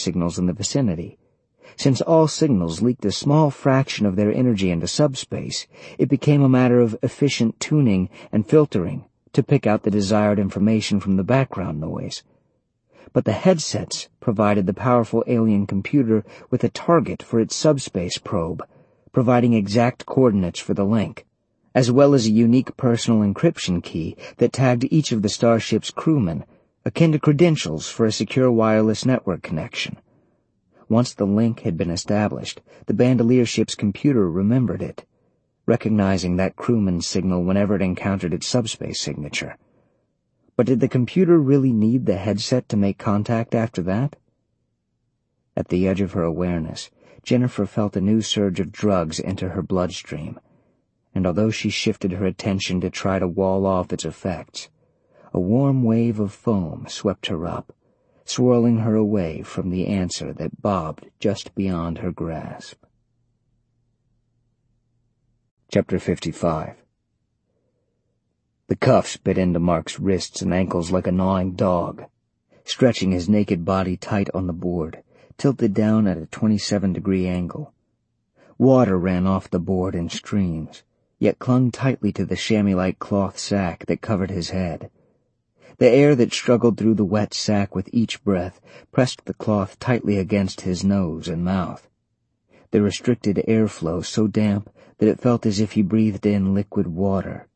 signals in the vicinity. Since all signals leaked a small fraction of their energy into subspace, it became a matter of efficient tuning and filtering to pick out the desired information from the background noise. But the headsets provided the powerful alien computer with a target for its subspace probe, providing exact coordinates for the link, as well as a unique personal encryption key that tagged each of the starship's crewmen, akin to credentials for a secure wireless network connection. Once the link had been established, the Bandolier ship's computer remembered it, recognizing that crewman's signal whenever it encountered its subspace signature. But did the computer really need the headset to make contact after that? At the edge of her awareness, Jennifer felt a new surge of drugs enter her bloodstream, and although she shifted her attention to try to wall off its effects, a warm wave of foam swept her up, swirling her away from the answer that bobbed just beyond her grasp. Chapter 55. The cuffs bit into Mark's wrists and ankles like a gnawing dog, stretching his naked body tight on the board, tilted down at a 27-degree angle. Water ran off the board in streams, yet clung tightly to the chamois-like cloth sack that covered his head. The air that struggled through the wet sack with each breath pressed the cloth tightly against his nose and mouth, the restricted airflow so damp that it felt as if he breathed in liquid water.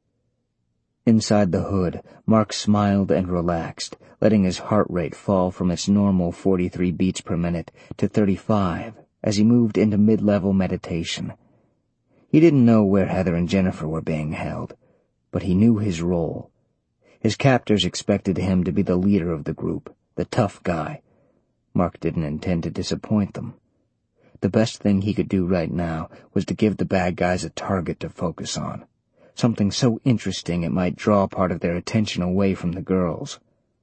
Inside the hood, Mark smiled and relaxed, letting his heart rate fall from its normal 43 beats per minute to 35 as he moved into mid-level meditation. He didn't know where Heather and Jennifer were being held, but he knew his role. His captors expected him to be the leader of the group, the tough guy. Mark didn't intend to disappoint them. The best thing he could do right now was to give the bad guys a target to focus on, something so interesting it might draw part of their attention away from the girls.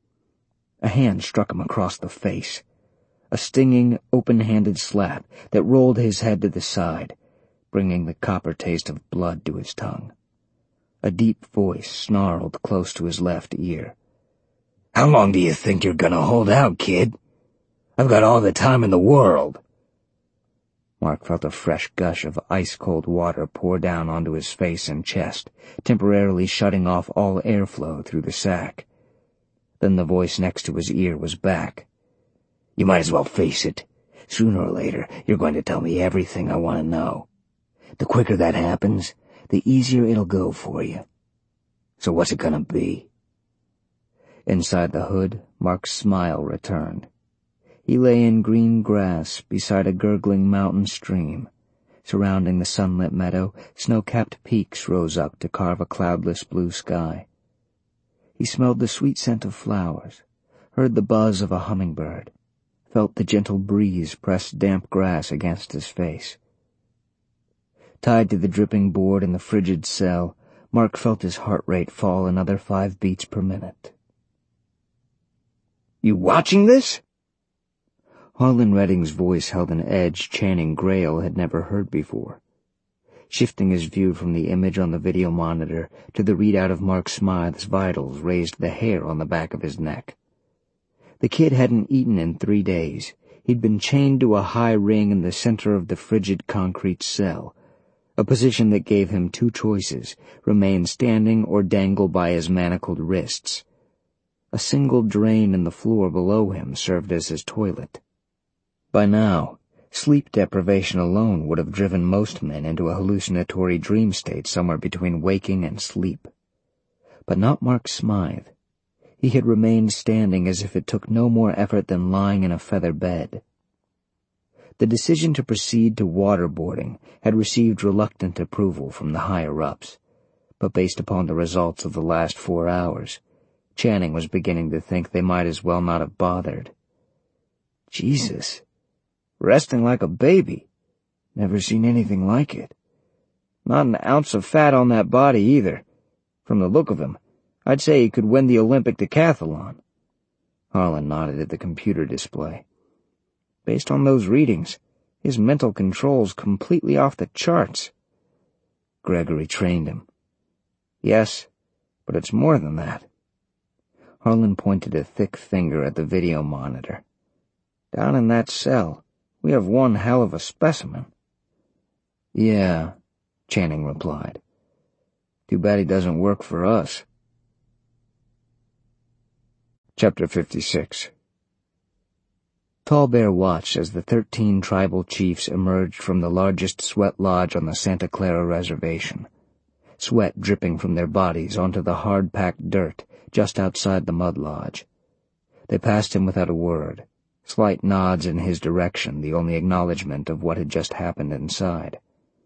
A hand struck him across the face, a stinging, open-handed slap that rolled his head to the side, bringing the copper taste of blood to his tongue. A deep voice snarled close to his left ear. "How long do you think you're gonna hold out, kid? I've got all the time in the world." Mark felt a fresh gush of ice-cold water pour down onto his face and chest, temporarily shutting off all airflow through the sack. Then the voice next to his ear was back. "You might as well face it. Sooner or later, you're going to tell me everything I want to know. The quicker that happens, the easier it'll go for you. So what's it gonna be?" Inside the hood, Mark's smile returned. He lay in green grass beside a gurgling mountain stream. Surrounding the sunlit meadow, snow-capped peaks rose up to carve a cloudless blue sky. He smelled the sweet scent of flowers, heard the buzz of a hummingbird, felt the gentle breeze press damp grass against his face. Tied to the dripping board in the frigid cell, Mark felt his heart rate fall another 5 beats per minute. "You watching this?" Harlan Redding's voice held an edge Channing Grail had never heard before. Shifting his view from the image on the video monitor to the readout of Mark Smythe's vitals raised the hair on the back of his neck. The kid hadn't eaten in 3 days. He'd been chained to a high ring in the center of the frigid concrete cell, a position that gave him 2 choices: remain standing or dangle by his manacled wrists. A single drain in the floor below him served as his toilet. By now, sleep deprivation alone would have driven most men into a hallucinatory dream state somewhere between waking and sleep. But not Mark Smythe. He had remained standing as if it took no more effort than lying in a feather bed. The decision to proceed to waterboarding had received reluctant approval from the higher-ups, but based upon the results of the last 4 hours, Channing was beginning to think they might as well not have bothered. Jesus, resting like a baby. Never seen anything like it. Not an ounce of fat on that body either. From the look of him, I'd say he could win the Olympic decathlon. Harlan nodded at the computer display. Based on those readings, his mental control's completely off the charts. Gregory trained him. Yes, but it's more than that. Harlan pointed a thick finger at the video monitor. Down in that cell, we have one hell of a specimen." "Yeah," Channing replied. "Too bad he doesn't work for us." Chapter 56. Tallbear watched as the 13 tribal chiefs emerged from the largest sweat lodge on the Santa Clara Reservation, sweat dripping from their bodies onto the hard-packed dirt just outside the mud lodge. They passed him without a word, slight nods in his direction the only acknowledgement of what had just happened inside.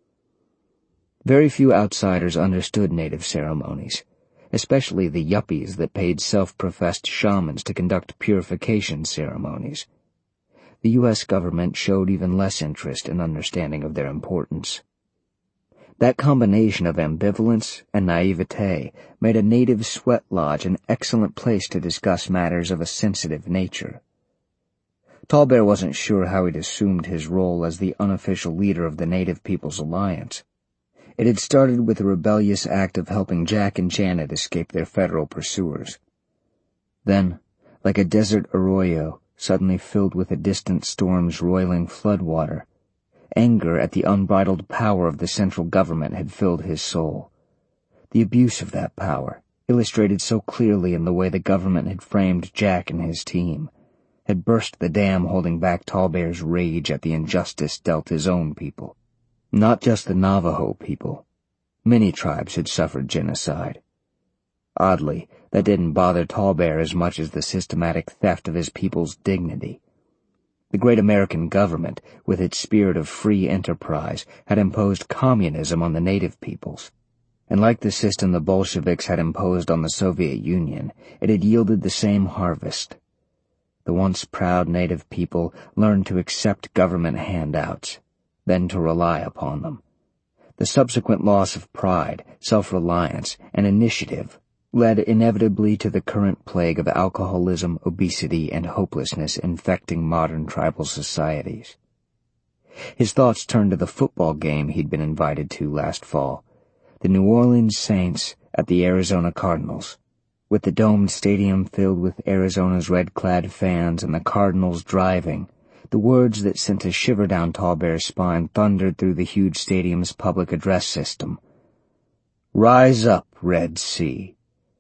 Very few outsiders understood native ceremonies, especially the yuppies that paid self-professed shamans to conduct purification ceremonies. The U.S. government showed even less interest in understanding of their importance. That combination of ambivalence and naivete made a native sweat lodge an excellent place to discuss matters of a sensitive nature. Tallbear wasn't sure how he'd assumed his role as the unofficial leader of the Native People's Alliance. It had started with a rebellious act of helping Jack and Janet escape their federal pursuers. Then, like a desert arroyo suddenly filled with a distant storm's roiling floodwater, anger at the unbridled power of the central government had filled his soul. The abuse of that power, illustrated so clearly in the way the government had framed Jack and his team, had burst the dam holding back Tallbear's rage at the injustice dealt his own people. Not just the Navajo people. Many tribes had suffered genocide. Oddly, that didn't bother Tallbear as much as the systematic theft of his people's dignity. The great American government, with its spirit of free enterprise, had imposed communism on the native peoples. And like the system the Bolsheviks had imposed on the Soviet Union, it had yielded the same harvest. The once proud native people learned to accept government handouts, then to rely upon them. The subsequent loss of pride, self-reliance, and initiative led inevitably to the current plague of alcoholism, obesity, and hopelessness infecting modern tribal societies. His thoughts turned to the football game he'd been invited to last fall, the New Orleans Saints at the Arizona Cardinals, with the domed stadium filled with Arizona's red-clad fans and the Cardinals driving. The words that sent a shiver down Tallbear's spine thundered through the huge stadium's public address system. "Rise up, Red Sea."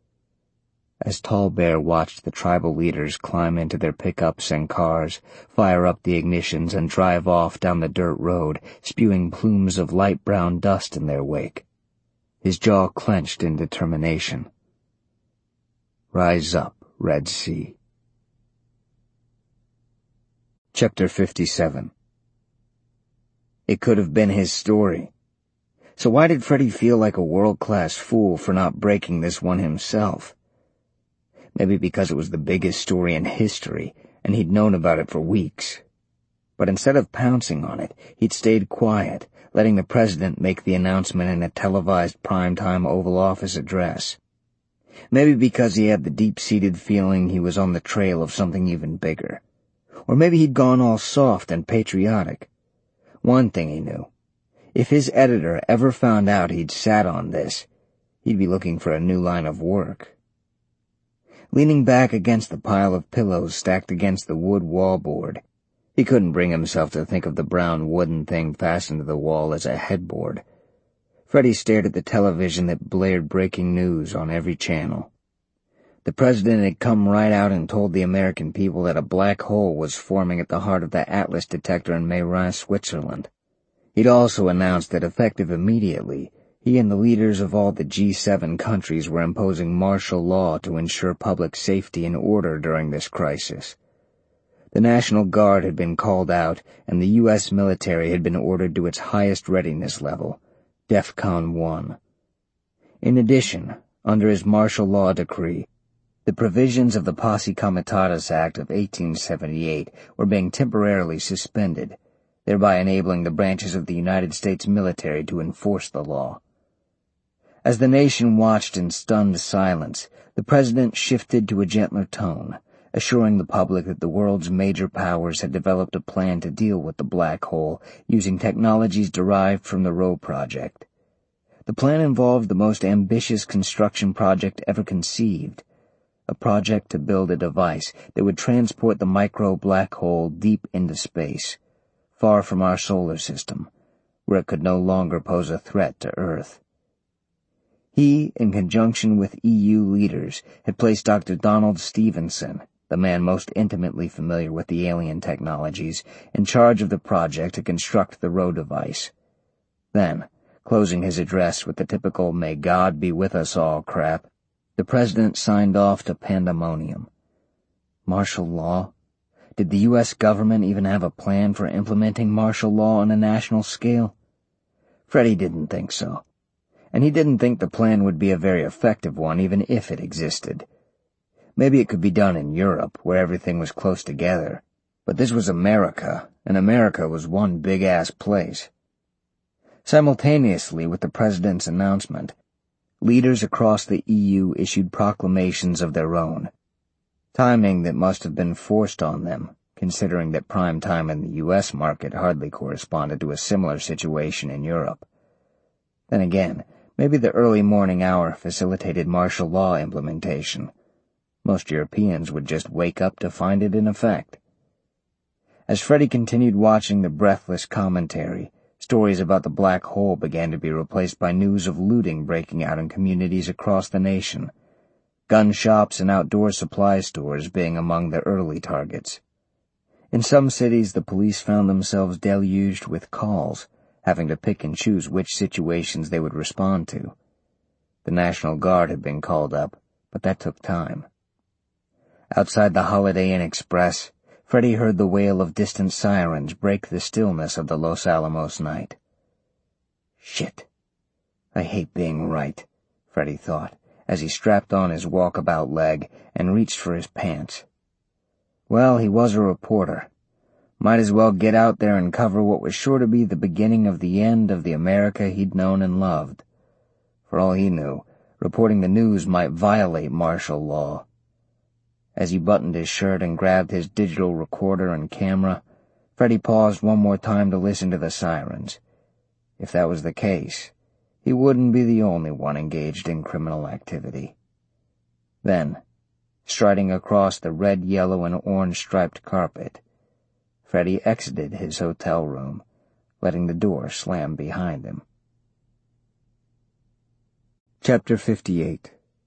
As Tallbear watched the tribal leaders climb into their pickups and cars, fire up the ignitions, and drive off down the dirt road, spewing plumes of light brown dust in their wake, his jaw clenched in determination. Rise up, Red Sea. Chapter 57. It could have been his story. So why did Freddie feel like a world-class fool for not breaking this one himself? Maybe because it was the biggest story in history, and he'd known about it for weeks. But instead of pouncing on it, he'd stayed quiet, letting the president make the announcement in a televised primetime Oval Office address. Maybe because he had the deep-seated feeling he was on the trail of something even bigger. Or maybe he'd gone all soft and patriotic. One thing he knew. If his editor ever found out he'd sat on this, he'd be looking for a new line of work. Leaning back against the pile of pillows stacked against the wood wallboard, he couldn't bring himself to think of the brown wooden thing fastened to the wall as a headboard. Freddie stared at the television that blared breaking news on every channel. The president had come right out and told the American people that a black hole was forming at the heart of the Atlas detector in Meyrin, Switzerland. He'd also announced that effective immediately, he and the leaders of all the G7 countries were imposing martial law to ensure public safety and order during this crisis. The National Guard had been called out, and the U.S. military had been ordered to its highest readiness level, DEFCON 1. In addition, under his martial law decree, the provisions of the Posse Comitatus Act of 1878 were being temporarily suspended, thereby enabling the branches of the United States military to enforce the law. As the nation watched in stunned silence, the president shifted to a gentler tone, assuring the public that the world's major powers had developed a plan to deal with the black hole using technologies derived from the Roe Project. The plan involved the most ambitious construction project ever conceived, a project to build a device that would transport the micro-black hole deep into space, far from our solar system, where it could no longer pose a threat to Earth. He, in conjunction with EU leaders, had placed Dr. Donald Stevenson, the man most intimately familiar with the alien technologies, in charge of the project to construct the Roe device. Then, closing his address with the typical "May God be with us all" crap, the president signed off to pandemonium. Martial law? Did the U.S. government even have a plan for implementing martial law on a national scale? Freddie didn't think so. And he didn't think the plan would be a very effective one even if it existed. Maybe it could be done in Europe, where everything was close together, but this was America, and America was one big-ass place. Simultaneously with the president's announcement, leaders across the EU issued proclamations of their own, timing that must have been forced on them, considering that prime time in the U.S. market hardly corresponded to a similar situation in Europe. Then again, maybe the early morning hour facilitated martial law implementation. Most Europeans would just wake up to find it in effect. As Freddie continued watching the breathless commentary, stories about the black hole began to be replaced by news of looting breaking out in communities across the nation, gun shops and outdoor supply stores being among the early targets. In some cities, the police found themselves deluged with calls, having to pick and choose which situations they would respond to. The National Guard had been called up, but that took time. Outside the Holiday Inn Express, Freddie heard the wail of distant sirens break the stillness of the Los Alamos night. Shit. I hate being right, Freddie thought, as he strapped on his walkabout leg and reached for his pants. Well, he was a reporter. Might as well get out there and cover what was sure to be the beginning of the end of the America he'd known and loved. For all he knew, reporting the news might violate martial law. As he buttoned his shirt and grabbed his digital recorder and camera, Freddie paused one more time to listen to the sirens. If that was the case, he wouldn't be the only one engaged in criminal activity. Then, striding across the red, yellow, and orange-striped carpet, Freddie exited his hotel room, letting the door slam behind him. Chapter 58.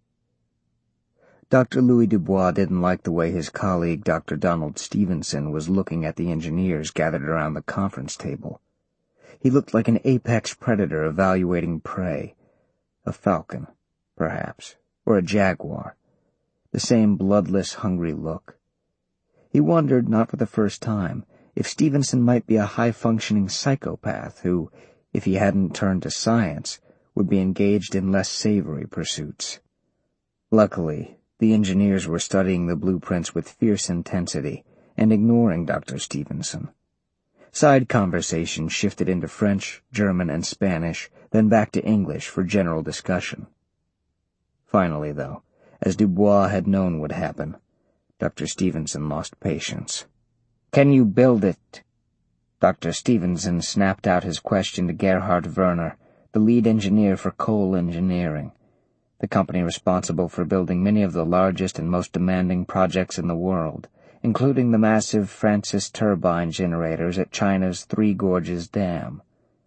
Dr. Louis Dubois didn't like the way his colleague Dr. Donald Stevenson was looking at the engineers gathered around the conference table. He looked like an apex predator evaluating prey. A falcon, perhaps, or a jaguar. The same bloodless, hungry look. He wondered, not for the first time, if Stevenson might be a high-functioning psychopath who, if he hadn't turned to science, would be engaged in less savory pursuits. Luckily, the engineers were studying the blueprints with fierce intensity and ignoring Dr. Stevenson. Side conversation shifted into French, German, and Spanish, then back to English for general discussion. Finally, though, as Dubois had known would happen, Dr. Stevenson lost patience. "Can you build it?" Dr. Stevenson snapped out his question to Gerhard Werner, the lead engineer for Coal Engineering, the company responsible for building many of the largest and most demanding projects in the world, including the massive Francis turbine generators at China's Three Gorges Dam.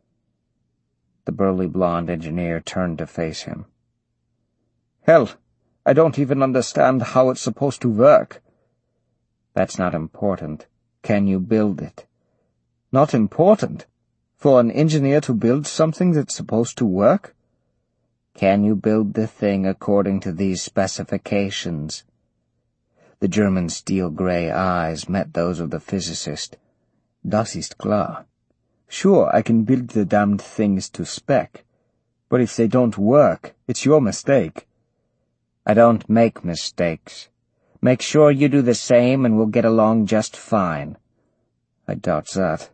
The burly blonde engineer turned to face him. "Hell, I don't even understand how it's supposed to work." "That's not important. Can you build it?" "Not important? For an engineer to build something that's supposed to work?" "Can you build the thing according to these specifications?" The German's steel-gray eyes met those of the physicist. "Das ist klar. Sure, I can build the damned things to spec. But if they don't work, it's your mistake." "I don't make mistakes. Make sure you do the same and we'll get along just fine." "I doubt that."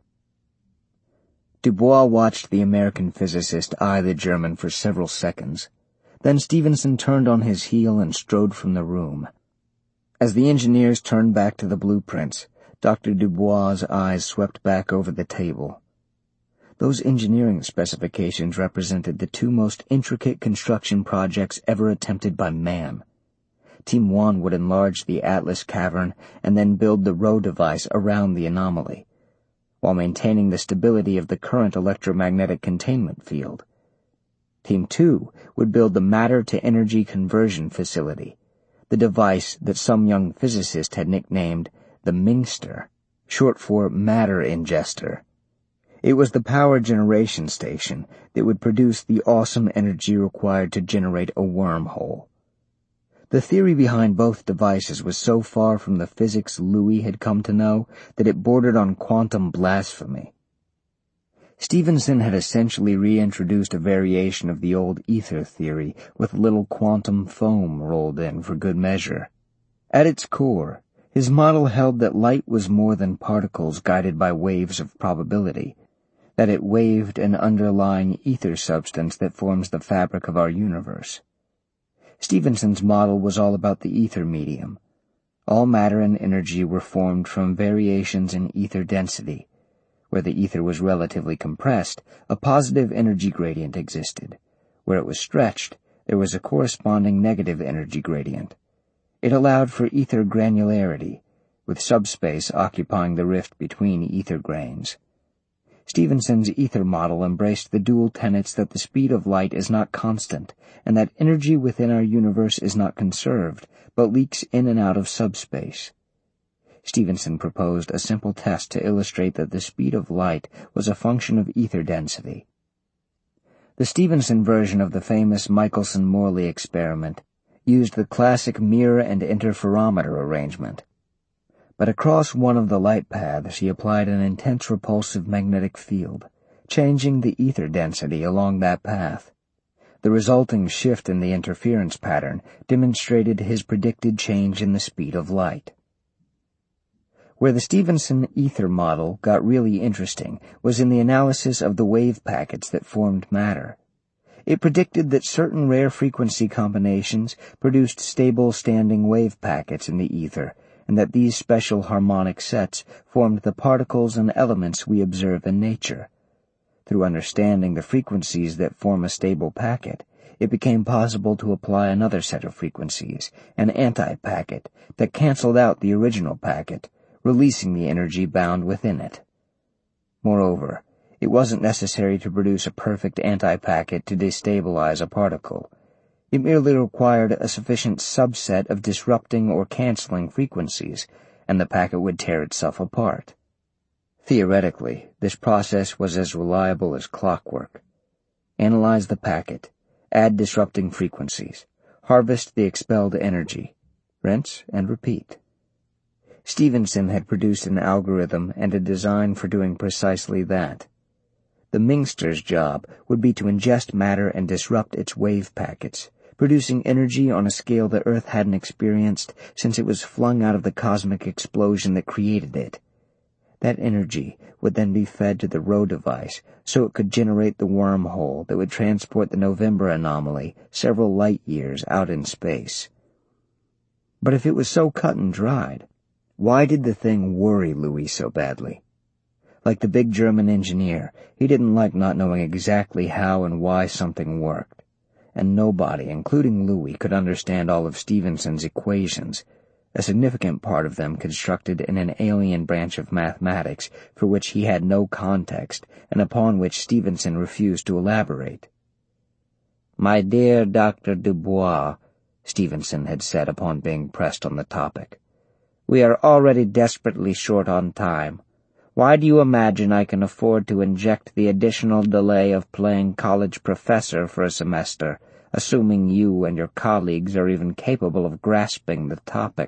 Dubois watched the American physicist eye the German for several seconds. Then Stevenson turned on his heel and strode from the room. As the engineers turned back to the blueprints, Dr. Dubois' eyes swept back over the table. Those engineering specifications represented the two most intricate construction projects ever attempted by man. Team 1 would enlarge the Atlas cavern and then build the Rho device around the anomaly, while maintaining the stability of the current electromagnetic containment field. Team 2 would build the matter-to-energy conversion facility, the device that some young physicist had nicknamed the Mingster, short for matter ingester. It was the power generation station that would produce the awesome energy required to generate a wormhole. The theory behind both devices was so far from the physics Louis had come to know that it bordered on quantum blasphemy. Stevenson had essentially reintroduced a variation of the old ether theory with a little quantum foam rolled in for good measure. At its core, his model held that light was more than particles guided by waves of probability, that it waved an underlying ether substance that forms the fabric of our universe. Stevenson's model was all about the ether medium. All matter and energy were formed from variations in ether density. Where the ether was relatively compressed, a positive energy gradient existed. Where it was stretched, there was a corresponding negative energy gradient. It allowed for ether granularity, with subspace occupying the rift between ether grains. Stevenson's ether model embraced the dual tenets that the speed of light is not constant, and that energy within our universe is not conserved, but leaks in and out of subspace. Stevenson proposed a simple test to illustrate that the speed of light was a function of ether density. The Stevenson version of the famous Michelson-Morley experiment used the classic mirror and interferometer arrangement. But across one of the light paths he applied an intense repulsive magnetic field, changing the ether density along that path. The resulting shift in the interference pattern demonstrated his predicted change in the speed of light. Where the Stevenson ether model got really interesting was in the analysis of the wave packets that formed matter. It predicted that certain rare frequency combinations produced stable standing wave packets in the ether, and that these special harmonic sets formed the particles and elements we observe in nature. Through understanding the frequencies that form a stable packet, it became possible to apply another set of frequencies, an anti-packet, that canceled out the original packet, releasing the energy bound within it. Moreover, it wasn't necessary to produce a perfect anti-packet to destabilize a particle. It merely required a sufficient subset of disrupting or canceling frequencies, and the packet would tear itself apart. Theoretically, this process was as reliable as clockwork. Analyze the packet, add disrupting frequencies, harvest the expelled energy, rinse and repeat. Stevenson had produced an algorithm and a design for doing precisely that. The Mingster's job would be to ingest matter and disrupt its wave packets, producing energy on a scale the Earth hadn't experienced since it was flung out of the cosmic explosion that created it. That energy would then be fed to the Rho device so it could generate the wormhole that would transport the November anomaly several light years out in space. But if it was so cut and dried, why did the thing worry Louis so badly? Like the big German engineer, he didn't like not knowing exactly how and why something worked. And nobody, including Louis, could understand all of Stevenson's equations, a significant part of them constructed in an alien branch of mathematics for which he had no context and upon which Stevenson refused to elaborate. "My dear Dr. Dubois," Stevenson had said upon being pressed on the topic, "we are already desperately short on time. Why do you imagine I can afford to inject the additional delay of playing college professor for a semester, assuming you and your colleagues are even capable of grasping the topic?"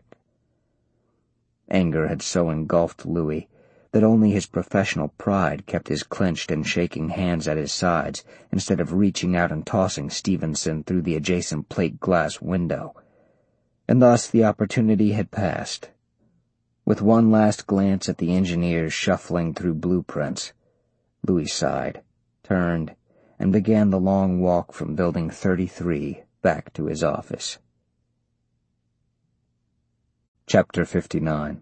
Anger had so engulfed Louis that only his professional pride kept his clenched and shaking hands at his sides instead of reaching out and tossing Stevenson through the adjacent plate glass window. And thus the opportunity had passed. With one last glance at the engineers shuffling through blueprints, Louis sighed, turned, and began the long walk from Building 33 back to his office. Chapter 59.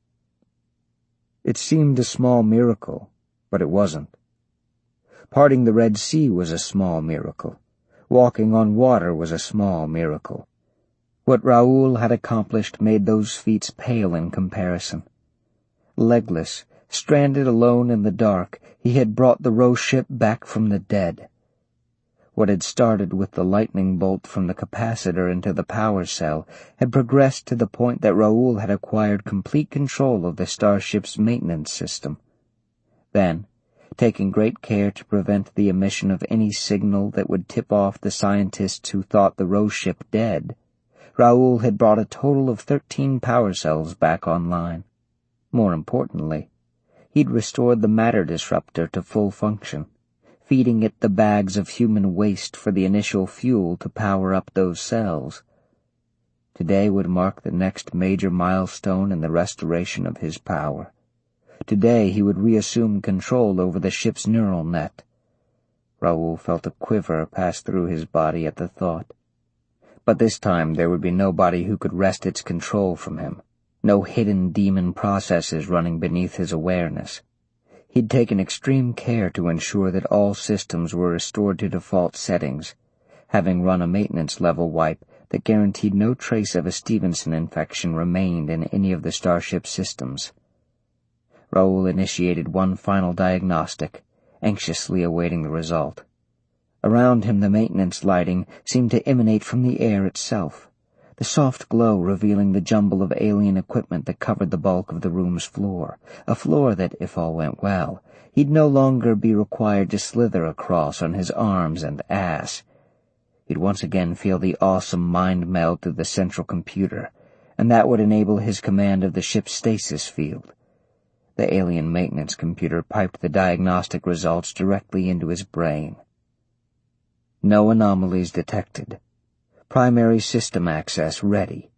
It seemed a small miracle, but it wasn't. Parting the Red Sea was a small miracle. Walking on water was a small miracle. What Raoul had accomplished made those feats pale in comparison. Legless, stranded alone in the dark, he had brought the Rose ship back from the dead. What had started with the lightning bolt from the capacitor into the power cell had progressed to the point that Raoul had acquired complete control of the starship's maintenance system. Then, taking great care to prevent the emission of any signal that would tip off the scientists who thought the Rose ship dead, Raoul had brought a total of 13 power cells back online. More importantly, he'd restored the matter disruptor to full function, feeding it the bags of human waste for the initial fuel to power up those cells. Today would mark the next major milestone in the restoration of his power. Today he would reassume control over the ship's neural net. Raoul felt a quiver pass through his body at the thought. But this time there would be nobody who could wrest its control from him, no hidden demon processes running beneath his awareness. He'd taken extreme care to ensure that all systems were restored to default settings, having run a maintenance level wipe that guaranteed no trace of a Stevenson infection remained in any of the starship systems. Raoul initiated one final diagnostic, anxiously awaiting the result. Around him the maintenance lighting seemed to emanate from the air itself, the soft glow revealing the jumble of alien equipment that covered the bulk of the room's floor, a floor that, if all went well, he'd no longer be required to slither across on his arms and ass. He'd once again feel the awesome mind meld through the central computer, and that would enable his command of the ship's stasis field. The alien maintenance computer piped the diagnostic results directly into his brain. No anomalies detected. Primary system access ready.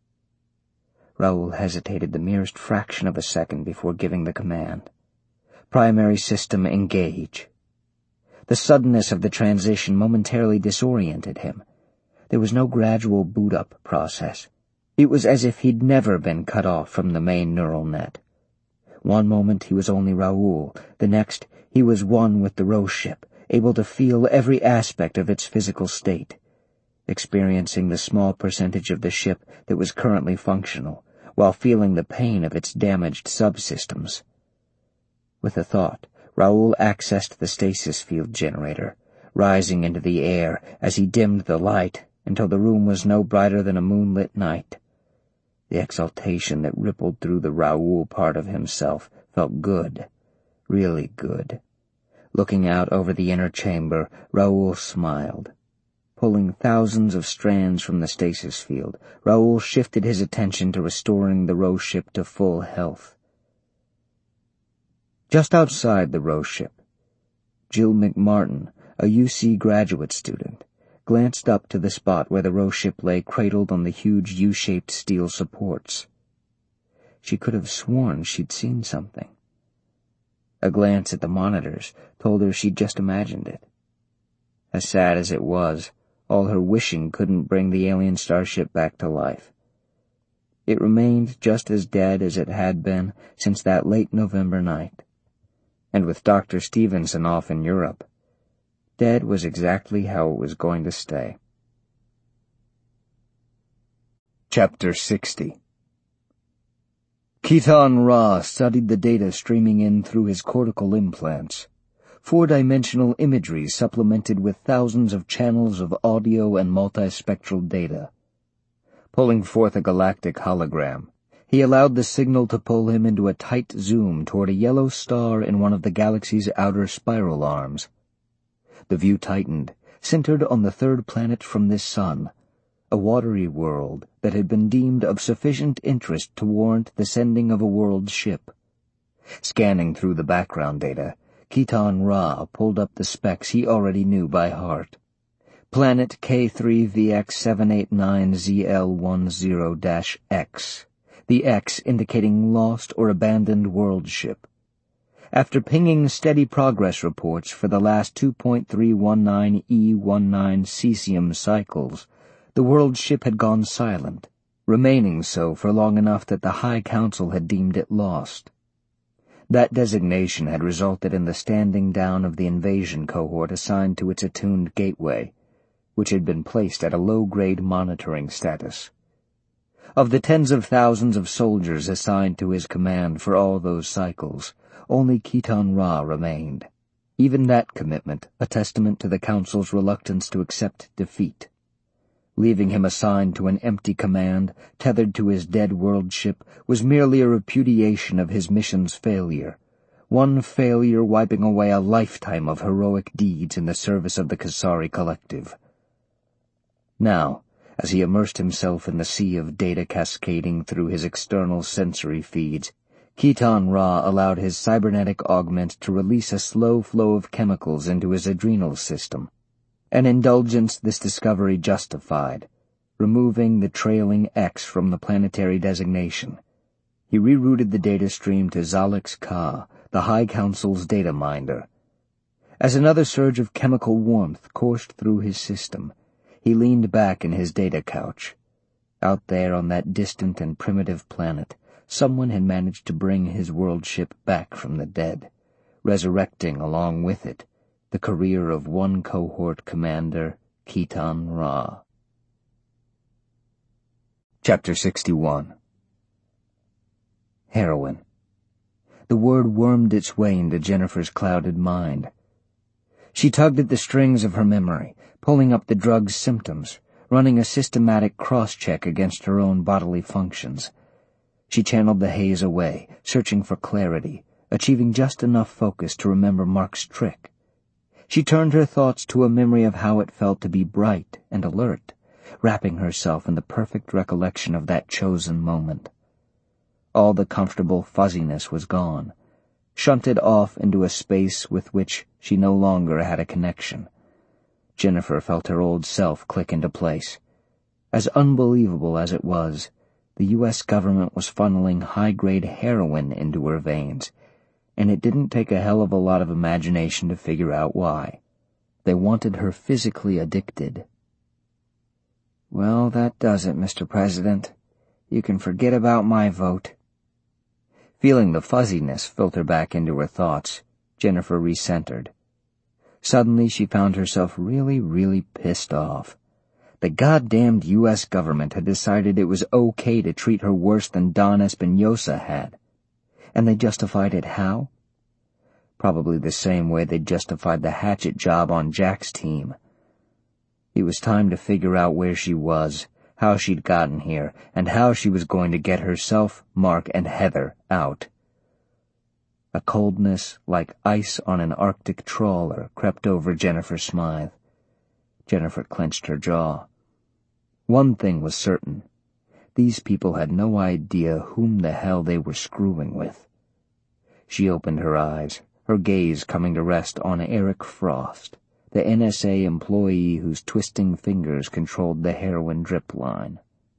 Raoul hesitated the merest fraction of a second before giving the command. Primary system engage. The suddenness of the transition momentarily disoriented him. There was no gradual boot-up process. It was as if he'd never been cut off from the main neural net. One moment he was only Raoul, the next he was one with the Rose ship, able to feel every aspect of its physical state, experiencing the small percentage of the ship that was currently functional, while feeling the pain of its damaged subsystems. With a thought, Raoul accessed the stasis field generator, rising into the air as he dimmed the light until the room was no brighter than a moonlit night. The exultation that rippled through the Raoul part of himself felt good, really good. Looking out over the inner chamber, Raoul smiled. Pulling thousands of strands from the stasis field, Raoul shifted his attention to restoring the Rose ship to full health. Just outside the Rose ship, Jill McMartin, a UC graduate student, glanced up to the spot where the Rose ship lay cradled on the huge U-shaped steel supports. She could have sworn she'd seen something. A glance at the monitors told her she'd just imagined it. As sad as it was, all her wishing couldn't bring the alien starship back to life. It remained just as dead as it had been since that late November night. And with Dr. Stevenson off in Europe, dead was exactly how it was going to stay. Chapter 60. Khitan Ra studied the data streaming in through his cortical implants. Four-dimensional imagery supplemented with thousands of channels of audio and multispectral data. Pulling forth a galactic hologram, he allowed the signal to pull him into a tight zoom toward a yellow star in one of the galaxy's outer spiral arms. The view tightened, centered on the third planet from this sun, a watery world that had been deemed of sufficient interest to warrant the sending of a world ship. Scanning through the background data, Khitan Ra pulled up the specs he already knew by heart. Planet K3VX789ZL10-X, the X indicating lost or abandoned world ship. After pinging steady progress reports for the last 2.319 E19 cesium cycles, the world ship had gone silent, remaining so for long enough that the High Council had deemed it lost. That designation had resulted in the standing down of the invasion cohort assigned to its attuned gateway, which had been placed at a low-grade monitoring status, Of the tens of thousands of soldiers assigned to his command for all those cycles, only Khitan Ra remained. Even that commitment, a testament to the Council's reluctance to accept defeat. Leaving him assigned to an empty command, tethered to his dead world ship, was merely a repudiation of his mission's failure. One failure wiping away a lifetime of heroic deeds in the service of the Kasari Collective. Now, as he immersed himself in the sea of data cascading through his external sensory feeds, Khitan Ra allowed his cybernetic augment to release a slow flow of chemicals into his adrenal system, an indulgence this discovery justified, removing the trailing X from the planetary designation. He rerouted the data stream to Zalix Ka, the High Council's data minder. As another surge of chemical warmth coursed through his system, he leaned back in his data couch. Out there on that distant and primitive planet, someone had managed to bring his world ship back from the dead, resurrecting along with it the career of one cohort commander, Khitan Ra. Chapter 61. Heroin. The word wormed its way into Jennifer's clouded mind. She tugged at the strings of her memory, pulling up the drug's symptoms, running a systematic cross-check against her own bodily functions. She channeled the haze away, searching for clarity, achieving just enough focus to remember Mark's trick. She turned her thoughts to a memory of how it felt to be bright and alert, wrapping herself in the perfect recollection of that chosen moment. All the comfortable fuzziness was gone, shunted off into a space with which she no longer had a connection. Jennifer felt her old self click into place. As unbelievable as it was, the U.S. government was funneling high-grade heroin into her veins, and it didn't take a hell of a lot of imagination to figure out why. They wanted her physically addicted. "Well, that does it, Mr. President. You can forget about my vote." Feeling the fuzziness filter back into her thoughts, Jennifer recentered. Suddenly she found herself really pissed off. The goddamned U.S. government had decided it was okay to treat her worse than Don Espinosa had. And they justified it how? Probably the same way they justified the hatchet job on Jack's team. It was time to figure out where she was, how she'd gotten here, and how she was going to get herself, Mark, and Heather out. A coldness like ice on an Arctic trawler crept over Jennifer Smythe. Jennifer clenched her jaw. One thing was certain. These people had no idea whom the hell they were screwing with. She opened her eyes, her gaze coming to rest on Eric Frost, the NSA employee whose twisting fingers controlled the heroin drip line.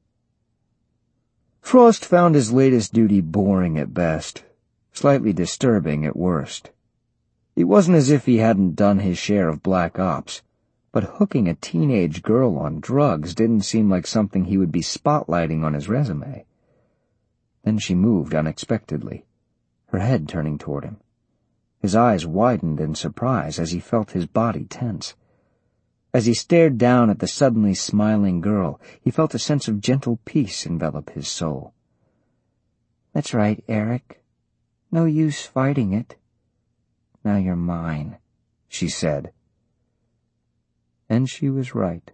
Frost found his latest duty boring at best, slightly disturbing at worst. It wasn't as if he hadn't done his share of black ops, but hooking a teenage girl on drugs didn't seem like something he would be spotlighting on his resume. Then she moved unexpectedly, her head turning toward him. His eyes widened in surprise as he felt his body tense. As he stared down at the suddenly smiling girl, he felt a sense of gentle peace envelop his soul. "That's right, Eric. No use fighting it. Now you're mine," she said. And she was right.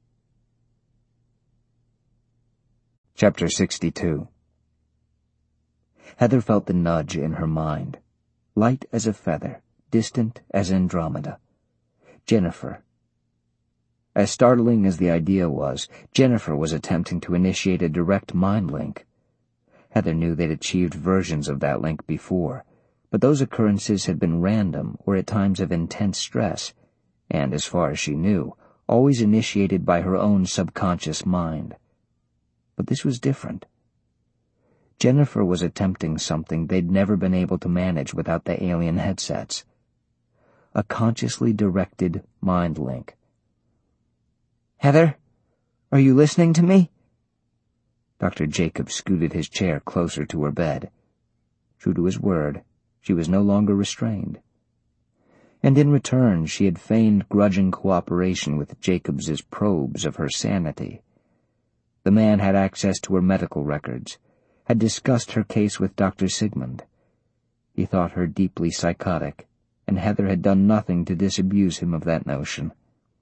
Chapter 62. Heather felt the nudge in her mind. Light as a feather, distant as Andromeda. Jennifer. As startling as the idea was, Jennifer was attempting to initiate a direct mind link. Heather knew they'd achieved versions of that link before, but those occurrences had been random or at times of intense stress, and, as far as she knew, always initiated by her own subconscious mind. But this was different. Jennifer was attempting something they'd never been able to manage without the alien headsets. A consciously directed mind link. "Heather, are you listening to me?" Dr. Jacob scooted his chair closer to her bed. True to his word, she was no longer restrained. And in return she had feigned grudging cooperation with Jacobs's probes of her sanity. The man had access to her medical records, had discussed her case with Dr. Sigmund. He thought her deeply psychotic, and Heather had done nothing to disabuse him of that notion.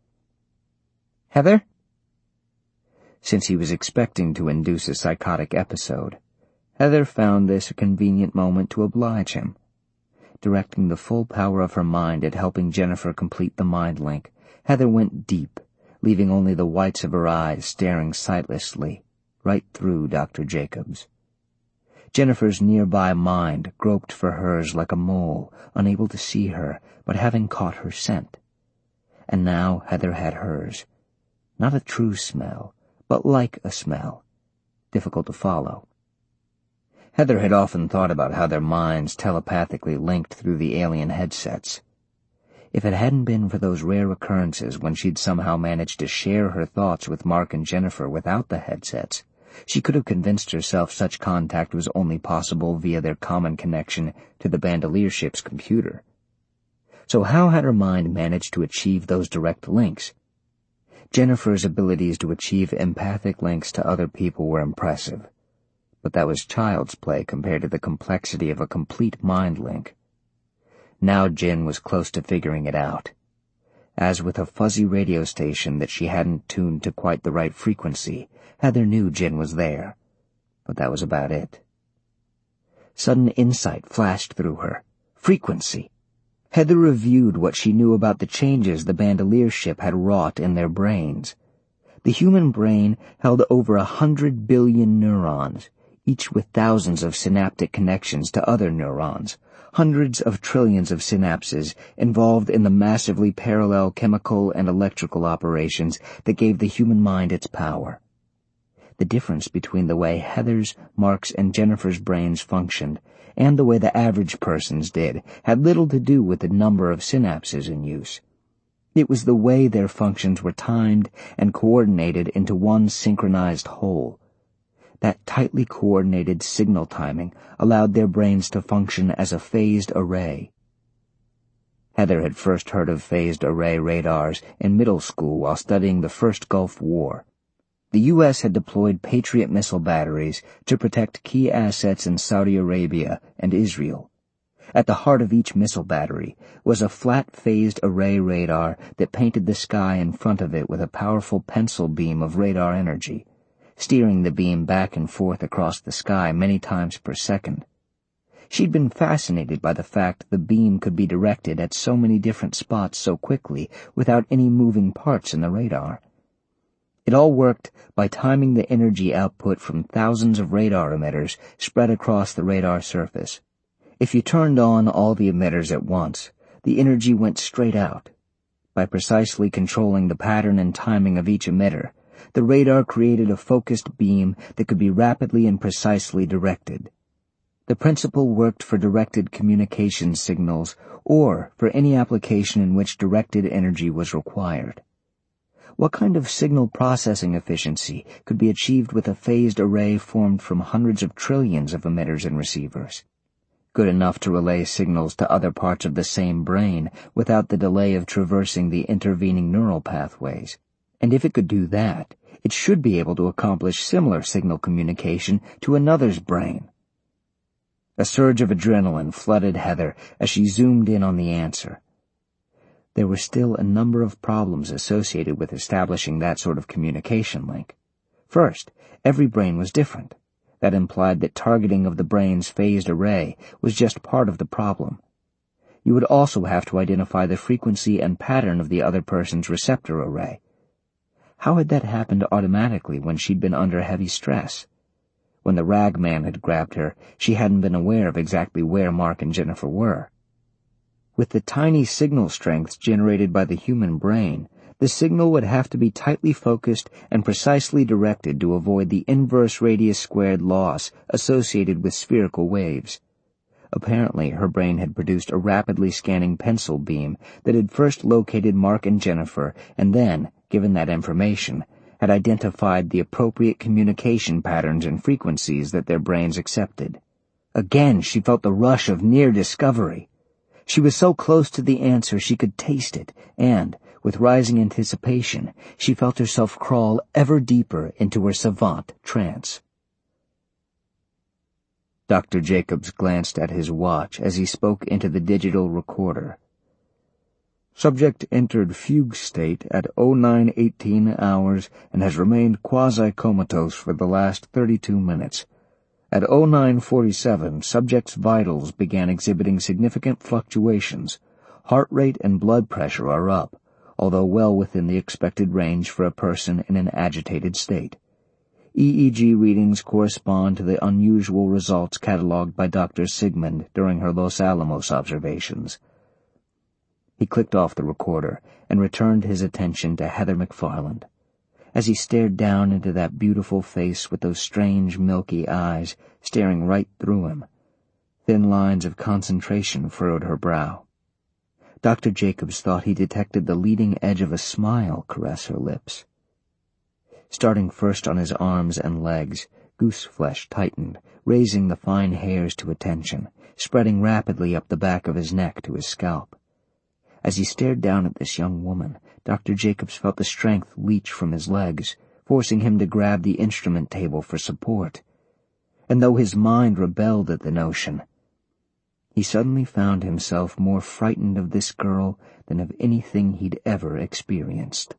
"Heather?" Since he was expecting to induce a psychotic episode, Heather found this a convenient moment to oblige him. Directing the full power of her mind at helping Jennifer complete the mind link, Heather went deep, leaving only the whites of her eyes staring sightlessly, right through Dr. Jacobs. Jennifer's nearby mind groped for hers like a mole, unable to see her, but having caught her scent. And now Heather had hers. Not a true smell, but like a smell. Difficult to follow. Heather had often thought about how their minds telepathically linked through the alien headsets. If it hadn't been for those rare occurrences when she'd somehow managed to share her thoughts with Mark and Jennifer without the headsets, she could have convinced herself such contact was only possible via their common connection to the Bandolier ship's computer. So how had her mind managed to achieve those direct links? Jennifer's abilities to achieve empathic links to other people were impressive, but that was child's play compared to the complexity of a complete mind link. Now Jen was close to figuring it out. As with a fuzzy radio station that she hadn't tuned to quite the right frequency, Heather knew Jen was there, but that was about it. Sudden insight flashed through her. Frequency. Heather reviewed what she knew about the changes the Bandolier ship had wrought in their brains. The human brain held over 100 billion neurons, each with thousands of synaptic connections to other neurons, hundreds of trillions of synapses involved in the massively parallel chemical and electrical operations that gave the human mind its power. The difference between the way Heather's, Mark's, and Jennifer's brains functioned and the way the average person's did had little to do with the number of synapses in use. It was the way their functions were timed and coordinated into one synchronized whole. That tightly coordinated signal timing allowed their brains to function as a phased array. Heather had first heard of phased array radars in middle school while studying the First Gulf War. The U.S. had deployed Patriot missile batteries to protect key assets in Saudi Arabia and Israel. At the heart of each missile battery was a flat phased array radar that painted the sky in front of it with a powerful pencil beam of radar energy, steering the beam back and forth across the sky many times per second. She'd been fascinated by the fact the beam could be directed at so many different spots so quickly without any moving parts in the radar. It all worked by timing the energy output from thousands of radar emitters spread across the radar surface. If you turned on all the emitters at once, the energy went straight out. By precisely controlling the pattern and timing of each emitter, the radar created a focused beam that could be rapidly and precisely directed. The principle worked for directed communication signals or for any application in which directed energy was required. What kind of signal processing efficiency could be achieved with a phased array formed from hundreds of trillions of emitters and receivers? Good enough to relay signals to other parts of the same brain without the delay of traversing the intervening neural pathways. And if it could do that, it should be able to accomplish similar signal communication to another's brain. A surge of adrenaline flooded Heather as she zoomed in on the answer. There were still a number of problems associated with establishing that sort of communication link. First, every brain was different. That implied that targeting of the brain's phased array was just part of the problem. You would also have to identify the frequency and pattern of the other person's receptor array. How had that happened automatically when she'd been under heavy stress? When the rag man had grabbed her, she hadn't been aware of exactly where Mark and Jennifer were. With the tiny signal strengths generated by the human brain, the signal would have to be tightly focused and precisely directed to avoid the inverse radius squared loss associated with spherical waves. Apparently, her brain had produced a rapidly scanning pencil beam that had first located Mark and Jennifer and then, given that information, had identified the appropriate communication patterns and frequencies that their brains accepted. Again, she felt the rush of near discovery. She was so close to the answer she could taste it, and, With rising anticipation, she felt herself crawl ever deeper into her savant trance. Dr. Jacobs glanced at his watch as he spoke into the digital recorder. Subject entered fugue state at 09:18 hours and has remained quasi-comatose for the last 32 minutes. At 09:47, subject's vitals began exhibiting significant fluctuations. Heart rate and blood pressure are up, although well within the expected range for a person in an agitated state. EEG readings correspond to the unusual results catalogued by Dr. Sigmund during her Los Alamos observations. He clicked off the recorder and returned his attention to Heather McFarland. As he stared down into that beautiful face with those strange milky eyes staring right through him, thin lines of concentration furrowed her brow. Dr. Jacobs thought he detected the leading edge of a smile caress her lips. Starting first on his arms and legs, goose flesh tightened, raising the fine hairs to attention, spreading rapidly up the back of his neck to his scalp. As he stared down at this young woman, Dr. Jacobs felt the strength leach from his legs, forcing him to grab the instrument table for support. And though his mind rebelled at the notion, he suddenly found himself more frightened of this girl than of anything he'd ever experienced.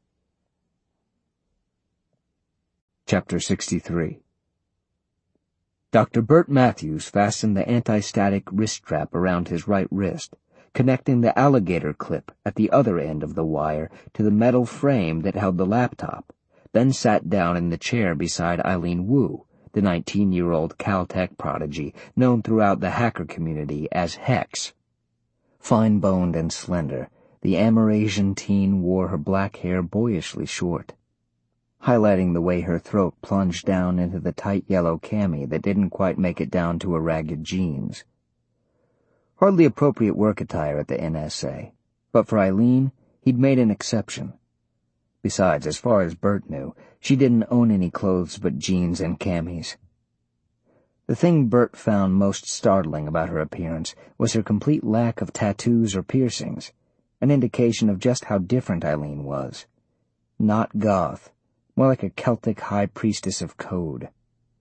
Chapter 63. Dr. Burt Matthews fastened the anti-static wrist strap around his right wrist, connecting the alligator clip at the other end of the wire to the metal frame that held the laptop, then sat down in the chair beside Eileen Wu, the 19-year-old Caltech prodigy known throughout the hacker community as Hex. Fine-boned and slender, the Amerasian teen wore her black hair boyishly short, highlighting the way her throat plunged down into the tight yellow cami that didn't quite make it down to her ragged jeans. Hardly appropriate work attire at the NSA, but for Eileen, he'd made an exception. Besides, as far as Bert knew, she didn't own any clothes but jeans and camis. The thing Bert found most startling about her appearance was her complete lack of tattoos or piercings, an indication of just how different Eileen was. Not goth, more like a Celtic high priestess of code.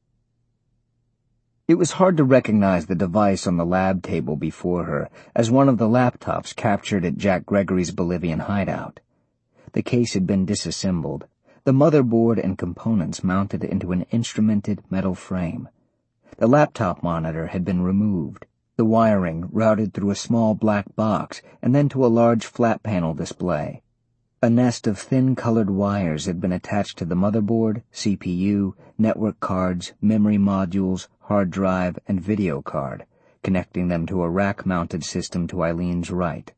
It was hard to recognize the device on the lab table before her as one of the laptops captured at Jack Gregory's Bolivian hideout. The case had been disassembled, the motherboard and components mounted into an instrumented metal frame. The laptop monitor had been removed, the wiring routed through a small black box and then to a large flat panel display. A nest of thin-colored wires had been attached to the motherboard, CPU, network cards, memory modules, hard drive, and video card, connecting them to a rack-mounted system to Eileen's right.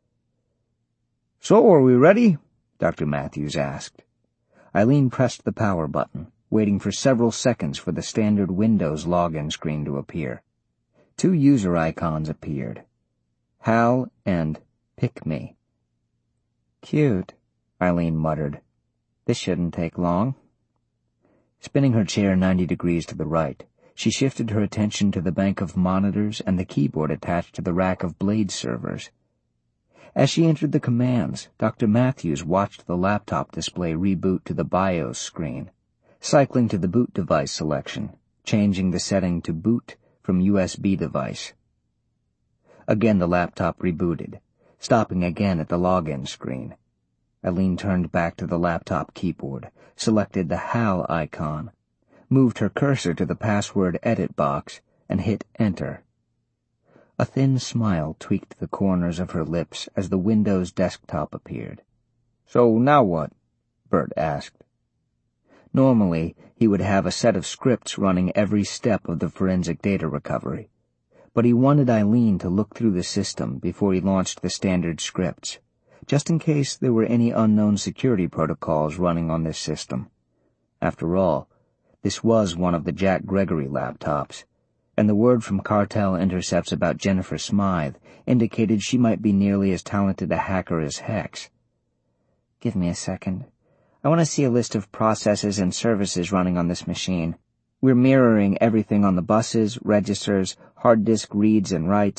"So, are we ready?" Dr. Matthews asked. Eileen pressed the power button, waiting for several seconds for the standard Windows login screen to appear. Two user icons appeared, HAL and Pick Me. "Cute," Eileen muttered. "This shouldn't take long." Spinning her chair 90 degrees to the right, she shifted her attention to the bank of monitors and the keyboard attached to the rack of Blade servers. As she entered the commands, Dr. Matthews watched the laptop display reboot to the BIOS screen, cycling to the boot device selection, changing the setting to boot from USB device. Again the laptop rebooted, stopping again at the login screen. Eileen turned back to the laptop keyboard, selected the HAL icon, moved her cursor to the password edit box, and hit Enter. A thin smile tweaked the corners of her lips as the Windows desktop appeared. "So now what?" Bert asked. Normally, he would have a set of scripts running every step of the forensic data recovery, but he wanted Eileen to look through the system before he launched the standard scripts, just in case there were any unknown security protocols running on this system. After all, this was one of the Jack Gregory laptops, and the word from cartel intercepts about Jennifer Smythe indicated she might be nearly as talented a hacker as Hex. "Give me a second. I want to see a list of processes and services running on this machine. We're mirroring everything on the buses, registers, hard disk reads and writes,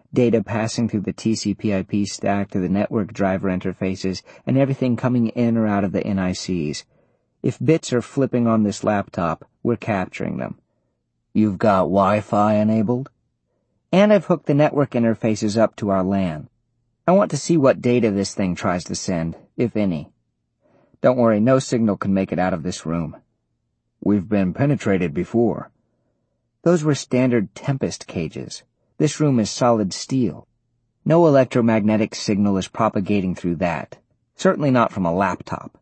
data passing through the TCP/IP stack to the network driver interfaces, and everything coming in or out of the NICs. If bits are flipping on this laptop, we're capturing them. You've got Wi-Fi enabled? And I've hooked the network interfaces up to our LAN. I want to see what data this thing tries to send, if any. Don't worry, no signal can make it out of this room. We've been penetrated before. Those were standard Tempest cages. This room is solid steel. No electromagnetic signal is propagating through that. Certainly not from a laptop.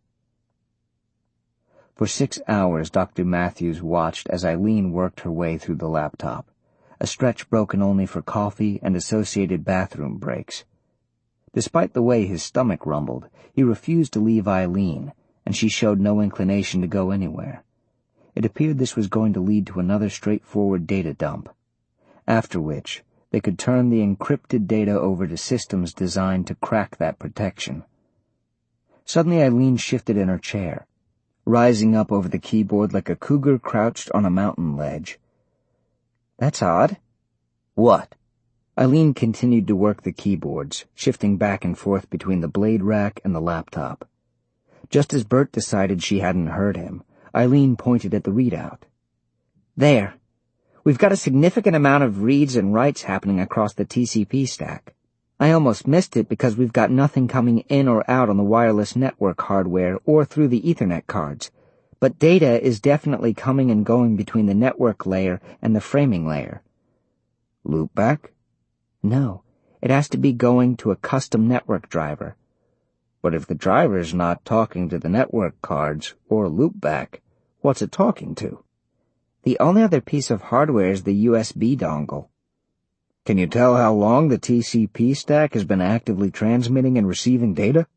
For 6 hours, Dr. Matthews watched as Eileen worked her way through the laptop, a stretch broken only for coffee and associated bathroom breaks. Despite the way his stomach rumbled, he refused to leave Eileen, and she showed no inclination to go anywhere. It appeared this was going to lead to another straightforward data dump, after which they could turn the encrypted data over to systems designed to crack that protection. Suddenly Eileen shifted in her chair, rising up over the keyboard like a cougar crouched on a mountain ledge. That's odd. What? Eileen continued to work the keyboards, shifting back and forth between the blade rack and the laptop. Just as Bert decided she hadn't heard him, Eileen pointed at the readout. There. We've got a significant amount of reads and writes happening across the TCP stack. I almost missed it because we've got nothing coming in or out on the wireless network hardware or through the Ethernet cards. But data is definitely coming and going between the network layer and the framing layer. Loopback? No, it has to be going to a custom network driver. But if the driver's not talking to the network cards or loopback, what's it talking to? The only other piece of hardware is the USB dongle. Can you tell how long the TCP stack has been actively transmitting and receiving data?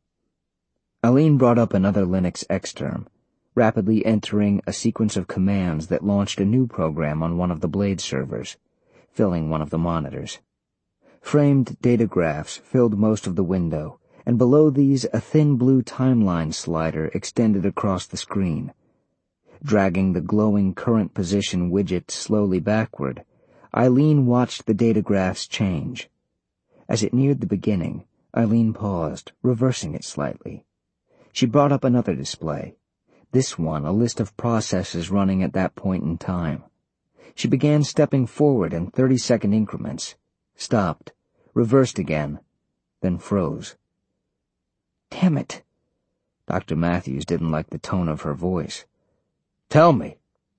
Eileen brought up another Linux exterm, rapidly entering a sequence of commands that launched a new program on one of the Blade servers, filling one of the monitors. Framed data graphs filled most of the window, and below these a thin blue timeline slider extended across the screen. Dragging the glowing current position widget slowly backward, Eileen watched the data graphs change. As it neared the beginning, Eileen paused, reversing it slightly. She brought up another display, this one a list of processes running at that point in time. She began stepping forward in 30-second increments, stopped, reversed again, then froze. Damn it! Dr. Matthews didn't like the tone of her voice. Tell me.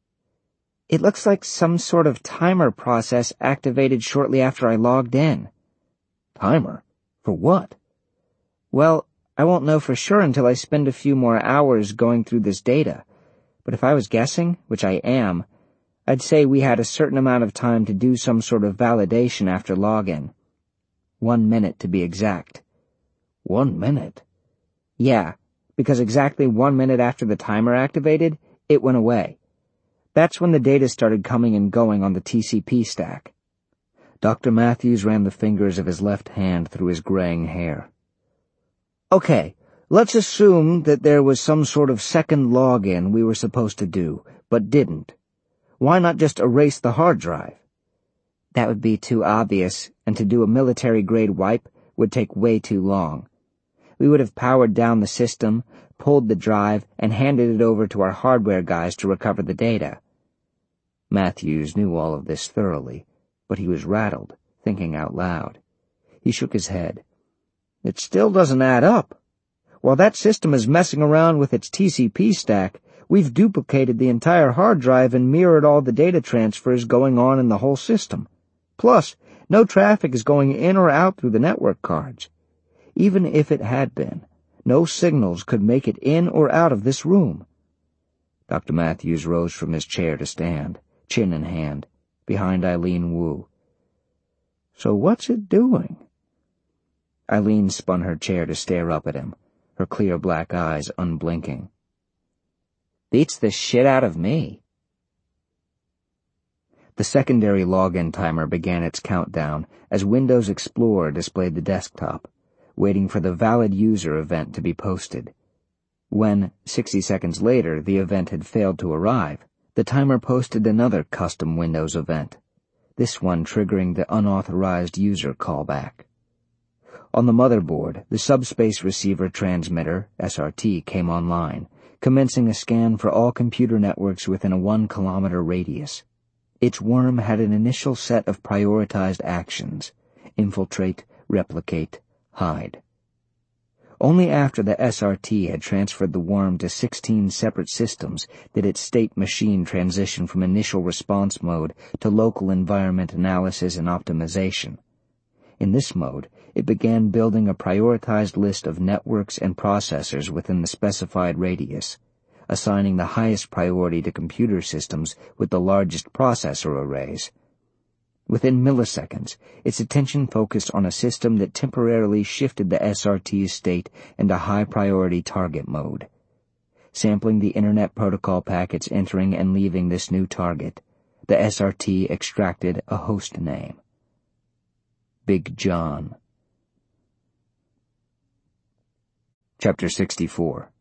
It looks like some sort of timer process activated shortly after I logged in. Timer? For what? Well, I won't know for sure until I spend a few more hours going through this data. But if I was guessing, which I am, I'd say we had a certain amount of time to do some sort of validation after login. 1 minute to be exact. 1 minute? Yeah, because exactly 1 minute after the timer activated, it went away. That's when the data started coming and going on the TCP stack. Dr. Matthews ran the fingers of his left hand through his graying hair. Okay, let's assume that there was some sort of second login we were supposed to do, but didn't. Why not just erase the hard drive? That would be too obvious, and to do a military-grade wipe would take way too long. We would have powered down the system, pulled the drive, and handed it over to our hardware guys to recover the data. Matthews knew all of this thoroughly, but he was rattled, thinking out loud. He shook his head. It still doesn't add up. While that system is messing around with its TCP stack, we've duplicated the entire hard drive and mirrored all the data transfers going on in the whole system. Plus, no traffic is going in or out through the network cards. Even if it had been, no signals could make it in or out of this room. Dr. Matthews rose from his chair to stand, chin in hand, behind Eileen Wu. So what's it doing? Eileen spun her chair to stare up at him, her clear black eyes unblinking. Beats the shit out of me. The secondary login timer began its countdown as Windows Explorer displayed the desktop, waiting for the valid user event to be posted. When, 60 seconds later, the event had failed to arrive, the timer posted another custom Windows event. this one triggering the unauthorized user callback. On the motherboard, the subspace receiver transmitter, SRT, came online, commencing a scan for all computer networks within a 1-kilometer radius. Its worm had an initial set of prioritized actions: infiltrate, replicate, hide. Only after the SRT had transferred the worm to 16 separate systems did its state machine transition from initial response mode to local environment analysis and optimization. In this mode, it began building a prioritized list of networks and processors within the specified radius, assigning the highest priority to computer systems with the largest processor arrays. Within milliseconds, its attention focused on a system that temporarily shifted the SRT's state into high-priority target mode. Sampling the Internet Protocol packets entering and leaving this new target, the SRT extracted a host name: Big John. Chapter 64.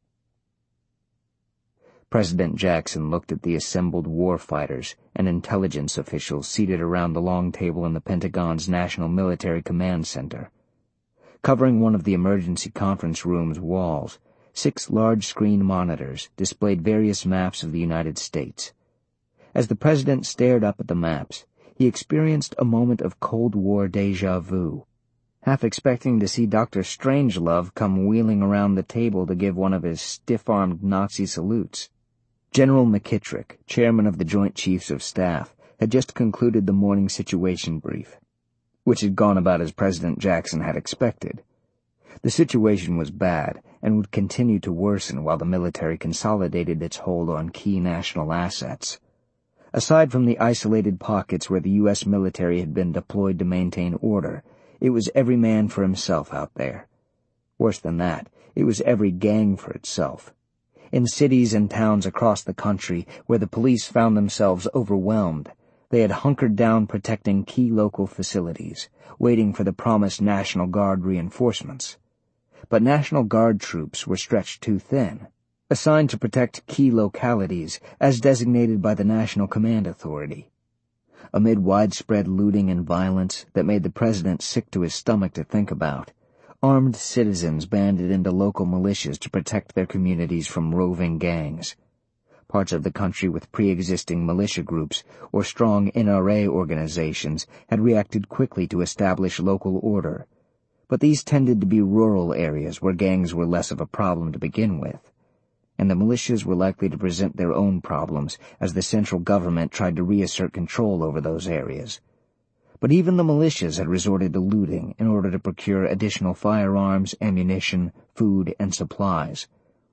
President Jackson looked at the assembled war fighters and intelligence officials seated around the long table in the Pentagon's National Military Command Center. Covering one of the emergency conference room's walls, 6 large-screen monitors displayed various maps of the United States. As the president stared up at the maps, he experienced a moment of Cold War déjà vu, half expecting to see Dr. Strangelove come wheeling around the table to give one of his stiff-armed Nazi salutes. General McKittrick, chairman of the Joint Chiefs of Staff, had just concluded the morning situation brief, which had gone about as President Jackson had expected. The situation was bad and would continue to worsen while the military consolidated its hold on key national assets. Aside from the isolated pockets where the U.S. military had been deployed to maintain order, it was every man for himself out there. Worse than that, it was every gang for itself. In cities and towns across the country where the police found themselves overwhelmed, they had hunkered down protecting key local facilities, waiting for the promised National Guard reinforcements. But National Guard troops were stretched too thin, assigned to protect key localities as designated by the National Command Authority. Amid widespread looting and violence that made the president sick to his stomach to think about, armed citizens banded into local militias to protect their communities from roving gangs. Parts of the country with pre-existing militia groups or strong NRA organizations had reacted quickly to establish local order, but these tended to be rural areas where gangs were less of a problem to begin with, and the militias were likely to present their own problems as the central government tried to reassert control over those areas. But even the militias had resorted to looting in order to procure additional firearms, ammunition, food, and supplies.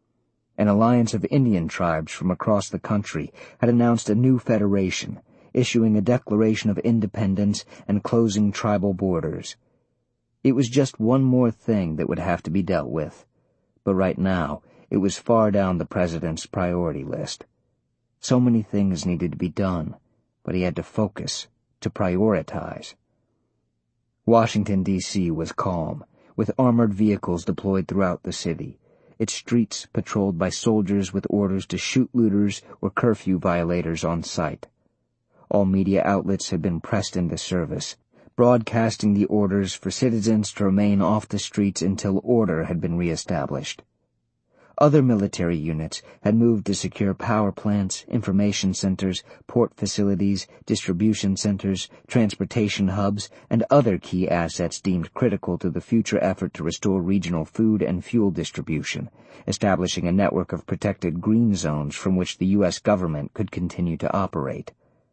An alliance of Indian tribes from across the country had announced a new federation, issuing a declaration of independence and closing tribal borders. It was just one more thing that would have to be dealt with, but right now it was far down the president's priority list. So many things needed to be done, but he had to focus, to prioritize. Washington, D.C. was calm, with armored vehicles deployed throughout the city, its streets patrolled by soldiers with orders to shoot looters or curfew violators on sight. All media outlets had been pressed into service, broadcasting the orders for citizens to remain off the streets until order had been reestablished. Other military units had moved to secure power plants, information centers, port facilities, distribution centers, transportation hubs, and other key assets deemed critical to the future effort to restore regional food and fuel distribution, establishing a network of protected green zones from which the U.S. government could continue to operate.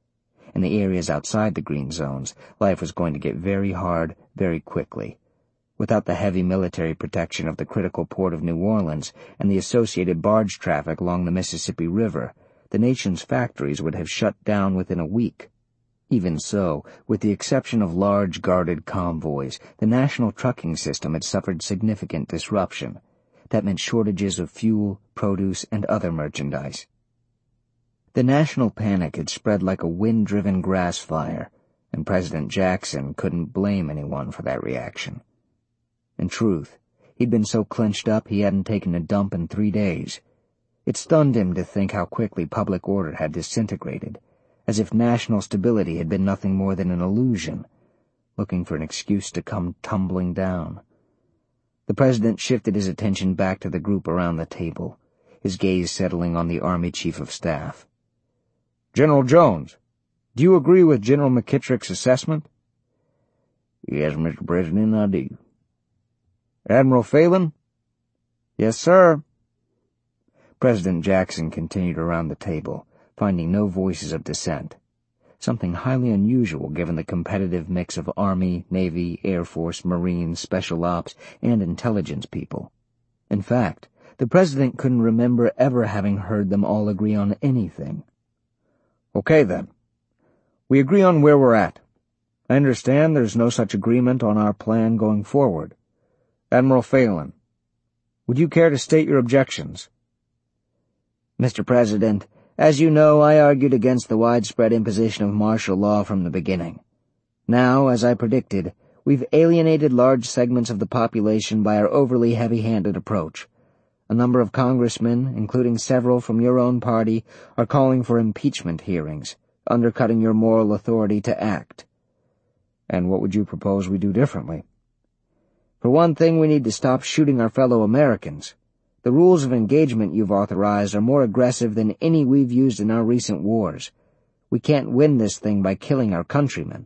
In the areas outside the green zones, life was going to get very hard very quickly. Without the heavy military protection of the critical port of New Orleans and the associated barge traffic along the Mississippi River, the nation's factories would have shut down within a week. Even so, with the exception of large guarded convoys, the national trucking system had suffered significant disruption. That meant shortages of fuel, produce, and other merchandise. The national panic had spread like a wind-driven grass fire, and President Jackson couldn't blame anyone for that reaction. In truth, he'd been so clenched up he hadn't taken a dump in 3 days. It stunned him to think how quickly public order had disintegrated, as if national stability had been nothing more than an illusion, looking for an excuse to come tumbling down. The President shifted his attention back to the group around the table, his gaze settling on the Army Chief of Staff. "General Jones, do you agree with General McKittrick's assessment?" "Yes, Mr. President, I do." "Admiral Phelan?" "Yes, sir." President Jackson continued around the table, finding no voices of dissent, something highly unusual given the competitive mix of Army, Navy, Air Force, Marines, Special Ops, and intelligence people. In fact, the President couldn't remember ever having heard them all agree on anything. "Okay, then. We agree on where we're at. I understand there's no such agreement on our plan going forward. Admiral Phelan, would you care to state your objections?" "Mr. President, as you know, I argued against the widespread imposition of martial law from the beginning. Now, as I predicted, we've alienated large segments of the population by our overly heavy-handed approach. A number of congressmen, including several from your own party, are calling for impeachment hearings, undercutting your moral authority to act." "And what would you propose we do differently?" "For one thing, we need to stop shooting our fellow Americans. The rules of engagement you've authorized are more aggressive than any we've used in our recent wars. We can't win this thing by killing our countrymen."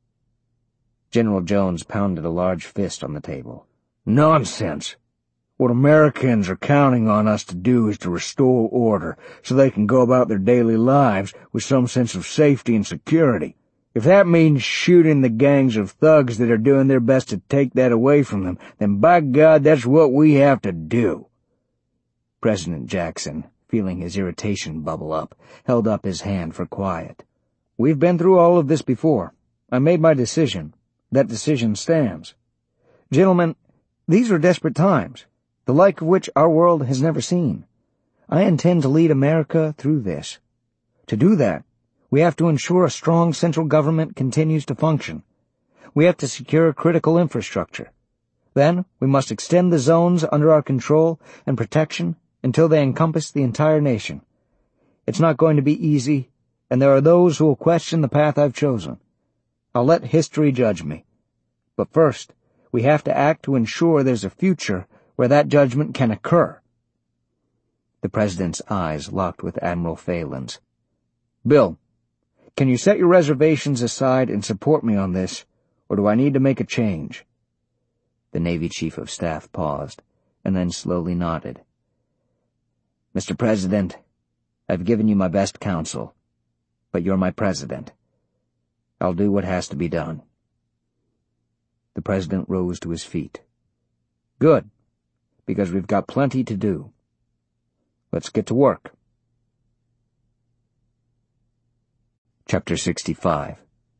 General Jones pounded a large fist on the table. "Nonsense! What Americans are counting on us to do is to restore order so they can go about their daily lives with some sense of safety and security. If that means shooting the gangs of thugs that are doing their best to take that away from them, then by God, that's what we have to do." President Jackson, feeling his irritation bubble up, held up his hand for quiet. "We've been through all of this before. I made my decision. That decision stands. Gentlemen, these are desperate times, the like of which our world has never seen. I intend to lead America through this. To do that, we have to ensure a strong central government continues to function. We have to secure critical infrastructure. Then we must extend the zones under our control and protection until they encompass the entire nation. It's not going to be easy, and there are those who will question the path I've chosen. I'll let history judge me. But first, we have to act to ensure there's a future where that judgment can occur." The President's eyes locked with Admiral Phelan's. "Bill, can you set your reservations aside and support me on this, or do I need to make a change?" The Navy Chief of Staff paused, and then slowly nodded. "Mr. President, I've given you my best counsel, but you're my President. I'll do what has to be done." The President rose to his feet. "Good, because we've got plenty to do. Let's get to work." Chapter 65.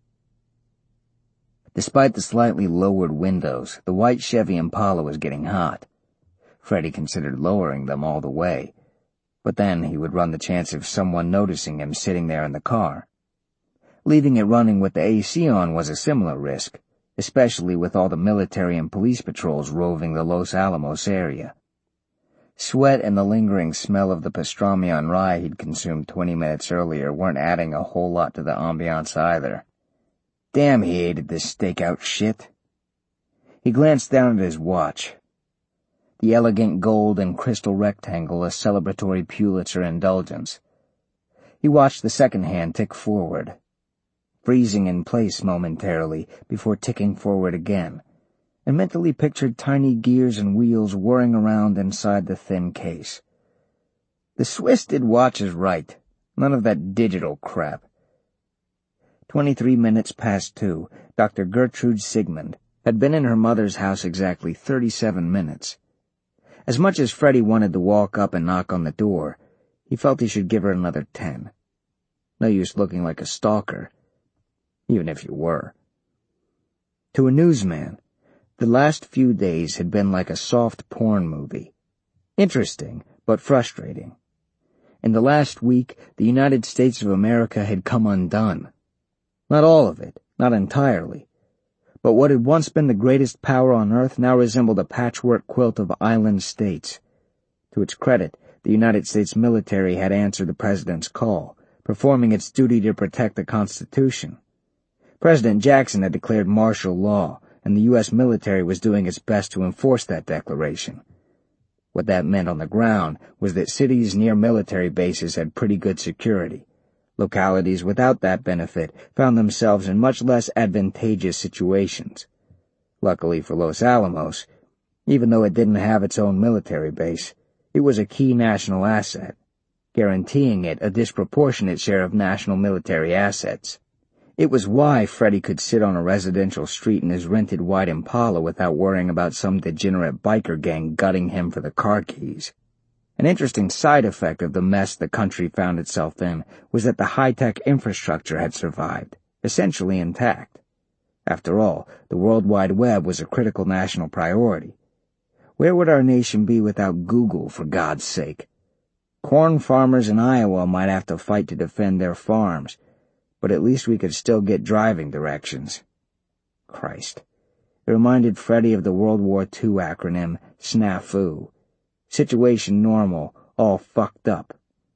Despite the slightly lowered windows, the white Chevy Impala was getting hot. Freddie considered lowering them all the way, but then he would run the chance of someone noticing him sitting there in the car. Leaving it running with the AC on was a similar risk, especially with all the military and police patrols roving the Los Alamos area. Sweat and the lingering smell of the pastrami on rye he'd consumed 20 minutes earlier weren't adding a whole lot to the ambiance either. Damn, he hated this stakeout shit. He glanced down at his watch. The elegant gold and crystal rectangle a celebratory Pulitzer indulgence. He watched the second hand tick forward, freezing in place momentarily before ticking forward again, and mentally pictured tiny gears and wheels whirring around inside the thin case. The Swiss did watches right, none of that digital crap. 23 minutes past 2, Dr. Gertrude Sigmund had been in her mother's house exactly 37 minutes. As much as Freddie wanted to walk up and knock on the door, he felt he should give her another 10. No use looking like a stalker, even if you were. To a newsman, the last few days had been like a soft porn movie. Interesting, but frustrating. In the last week, the United States of America had come undone. Not all of it, not entirely. But what had once been the greatest power on earth now resembled a patchwork quilt of island states. To its credit, the United States military had answered the President's call, performing its duty to protect the Constitution. President Jackson had declared martial law, and the U.S. military was doing its best to enforce that declaration. What that meant on the ground was that cities near military bases had pretty good security. Localities without that benefit found themselves in much less advantageous situations. Luckily for Los Alamos, even though it didn't have its own military base, it was a key national asset, guaranteeing it a disproportionate share of national military assets. It was why Freddie could sit on a residential street in his rented white Impala without worrying about some degenerate biker gang gutting him for the car keys. An interesting side effect of the mess the country found itself in was that the high-tech infrastructure had survived, essentially intact. After all, the World Wide Web was a critical national priority. Where would our nation be without Google, for God's sake? Corn farmers in Iowa might have to fight to defend their farms, but at least we could still get driving directions. Christ. It reminded Freddie of the World War II acronym, SNAFU. Situation normal, all fucked up.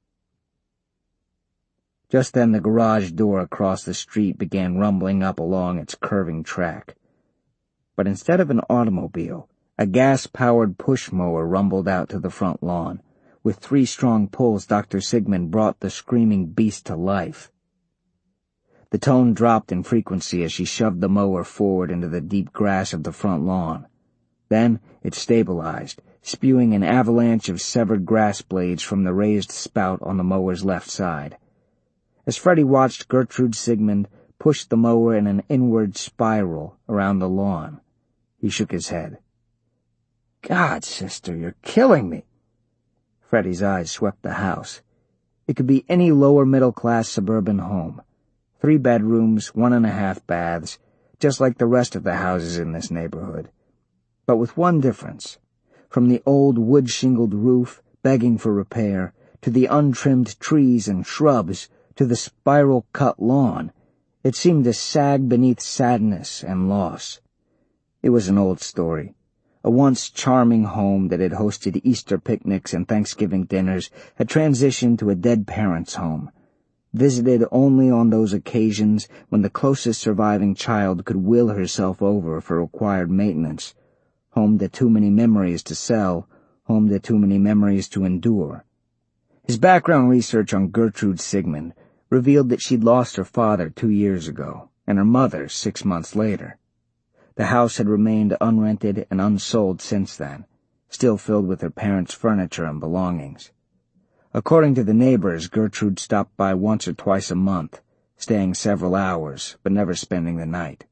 Just then the garage door across the street began rumbling up along its curving track. But instead of an automobile, a gas-powered push mower rumbled out to the front lawn. With 3 strong pulls, Dr. Sigmund brought the screaming beast to life. The tone dropped in frequency as she shoved the mower forward into the deep grass of the front lawn. Then it stabilized, spewing an avalanche of severed grass blades from the raised spout on the mower's left side. As Freddie watched Gertrude Sigmund push the mower in an inward spiral around the lawn, he shook his head. God, sister, you're killing me. Freddie's eyes swept the house. It could be any lower-middle-class suburban home. 3 bedrooms, 1.5 baths, just like the rest of the houses in this neighborhood. But with one difference. From the old wood-shingled roof, begging for repair, to the untrimmed trees and shrubs, to the spiral-cut lawn, it seemed to sag beneath sadness and loss. It was an old story. A once charming home that had hosted Easter picnics and Thanksgiving dinners had transitioned to a dead parent's home, visited only on those occasions when the closest surviving child could will herself over for required maintenance, home to too many memories to sell, home to too many memories to endure. His background research on Gertrude Sigmund revealed that she'd lost her father 2 years ago, and her mother 6 months later. The house had remained unrented and unsold since then, still filled with her parents' furniture and belongings. According to the neighbors, Gertrude stopped by once or twice a month, staying several hours, but never spending the night.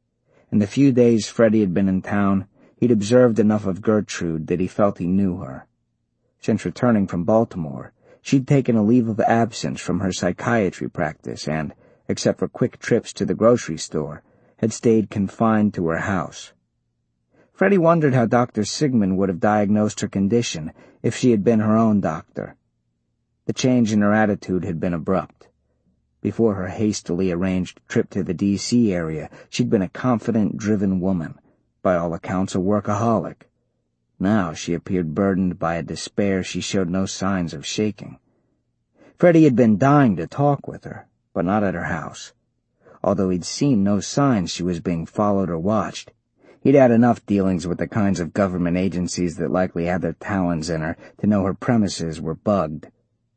In the few days Freddie had been in town, he'd observed enough of Gertrude that he felt he knew her. Since returning from Baltimore, she'd taken a leave of absence from her psychiatry practice and, except for quick trips to the grocery store, had stayed confined to her house. Freddie wondered how Dr. Sigmund would have diagnosed her condition if she had been her own doctor. The change in her attitude had been abrupt. Before her hastily arranged trip to the D.C. area, she'd been a confident, driven woman, by all accounts a workaholic. Now she appeared burdened by a despair she showed no signs of shaking. Freddie had been dying to talk with her, but not at her house. Although he'd seen no signs she was being followed or watched, he'd had enough dealings with the kinds of government agencies that likely had their talons in her to know her premises were bugged.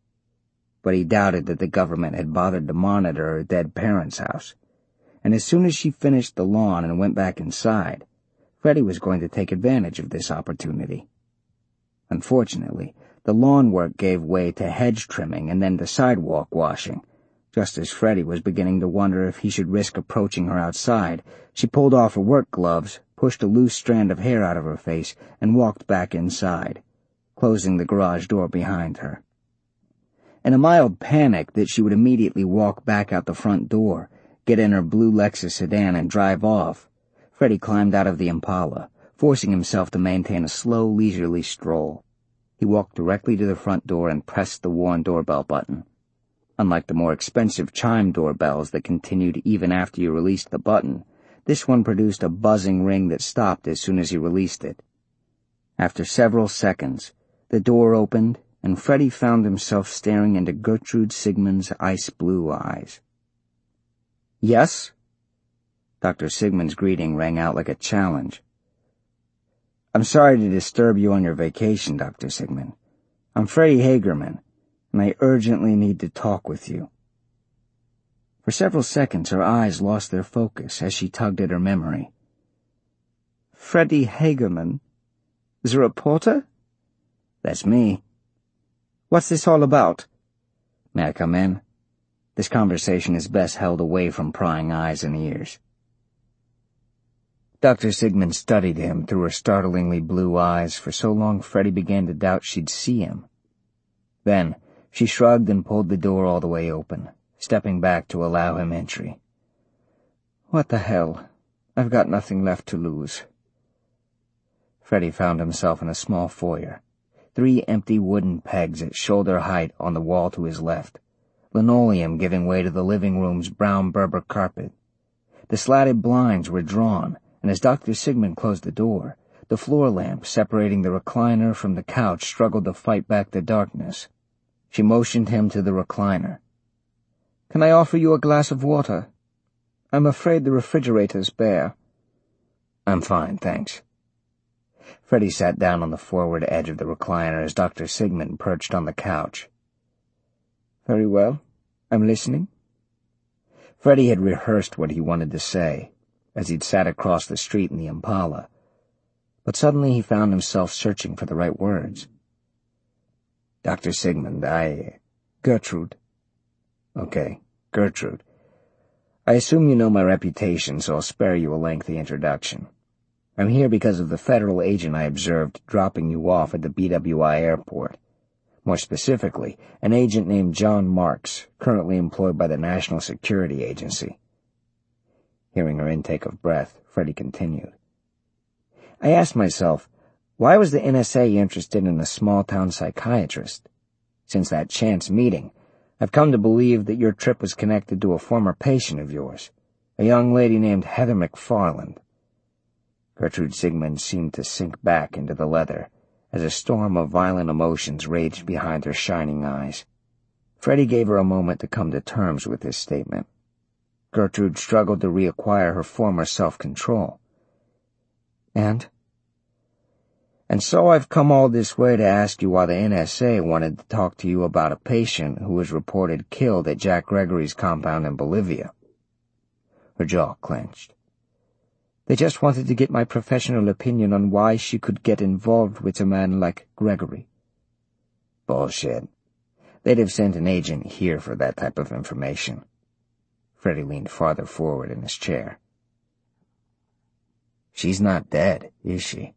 But he doubted that the government had bothered to monitor her dead parents' house, and as soon as she finished the lawn and went back inside, Freddie was going to take advantage of this opportunity. Unfortunately, the lawn work gave way to hedge trimming and then to sidewalk washing. Just as Freddie was beginning to wonder if he should risk approaching her outside, she pulled off her work gloves, pushed a loose strand of hair out of her face, and walked back inside, closing the garage door behind her. In a mild panic that she would immediately walk back out the front door, get in her blue Lexus sedan, and drive off, Freddie climbed out of the Impala, forcing himself to maintain a slow, leisurely stroll. He walked directly to the front door and pressed the worn doorbell button. Unlike the more expensive chime doorbells that continued even after you released the button, this one produced a buzzing ring that stopped as soon as he released it. After several seconds, the door opened and Freddie found himself staring into Gertrude Sigmund's ice-blue eyes. "Yes?" Dr. Sigmund's greeting rang out like a challenge. "I'm sorry to disturb you on your vacation, Dr. Sigmund. I'm Freddie Hagerman, and I urgently need to talk with you." For several seconds her eyes lost their focus as she tugged at her memory. "Freddie Hagerman? The reporter?" "That's me." "What's this all about?" "May I come in? This conversation is best held away from prying eyes and ears." Dr. Sigmund studied him through her startlingly blue eyes for so long Freddie began to doubt she'd see him. Then she shrugged and pulled the door all the way open, stepping back to allow him entry. "What the hell? I've got nothing left to lose." Freddie found himself in a small foyer, 3 empty wooden pegs at shoulder height on the wall to his left, linoleum giving way to the living room's brown Berber carpet. The slatted blinds were drawn, and as Dr. Sigmund closed the door, the floor lamp separating the recliner from the couch struggled to fight back the darkness. She motioned him to the recliner. "Can I offer you a glass of water? I'm afraid the refrigerator's bare." "I'm fine, thanks." Freddie sat down on the forward edge of the recliner as Dr. Sigmund perched on the couch. "Very well. I'm listening." Freddie had rehearsed what he wanted to say, as he'd sat across the street in the Impala, but suddenly he found himself searching for the right words. "Dr. Sigmund, Gertrude." "Okay, Gertrude. I assume you know my reputation, so I'll spare you a lengthy introduction. I'm here because of the federal agent I observed dropping you off at the BWI airport. More specifically, an agent named John Marks, currently employed by the National Security Agency." Hearing her intake of breath, Freddie continued. "I asked myself, why was the NSA interested in a small-town psychiatrist? Since that chance meeting, I've come to believe that your trip was connected to a former patient of yours, a young lady named Heather McFarland." Gertrude Sigmund seemed to sink back into the leather as a storm of violent emotions raged behind her shining eyes. Freddie gave her a moment to come to terms with this statement. Gertrude struggled to reacquire her former self-control. And so I've come all this way to ask you why the NSA wanted to talk to you about a patient who was reported killed at Jack Gregory's compound in Bolivia." Her jaw clenched. "They just wanted to get my professional opinion on why she could get involved with a man like Gregory." "Bullshit. They'd have sent an agent here for that type of information." Freddie leaned farther forward in his chair. "She's not dead, is she?"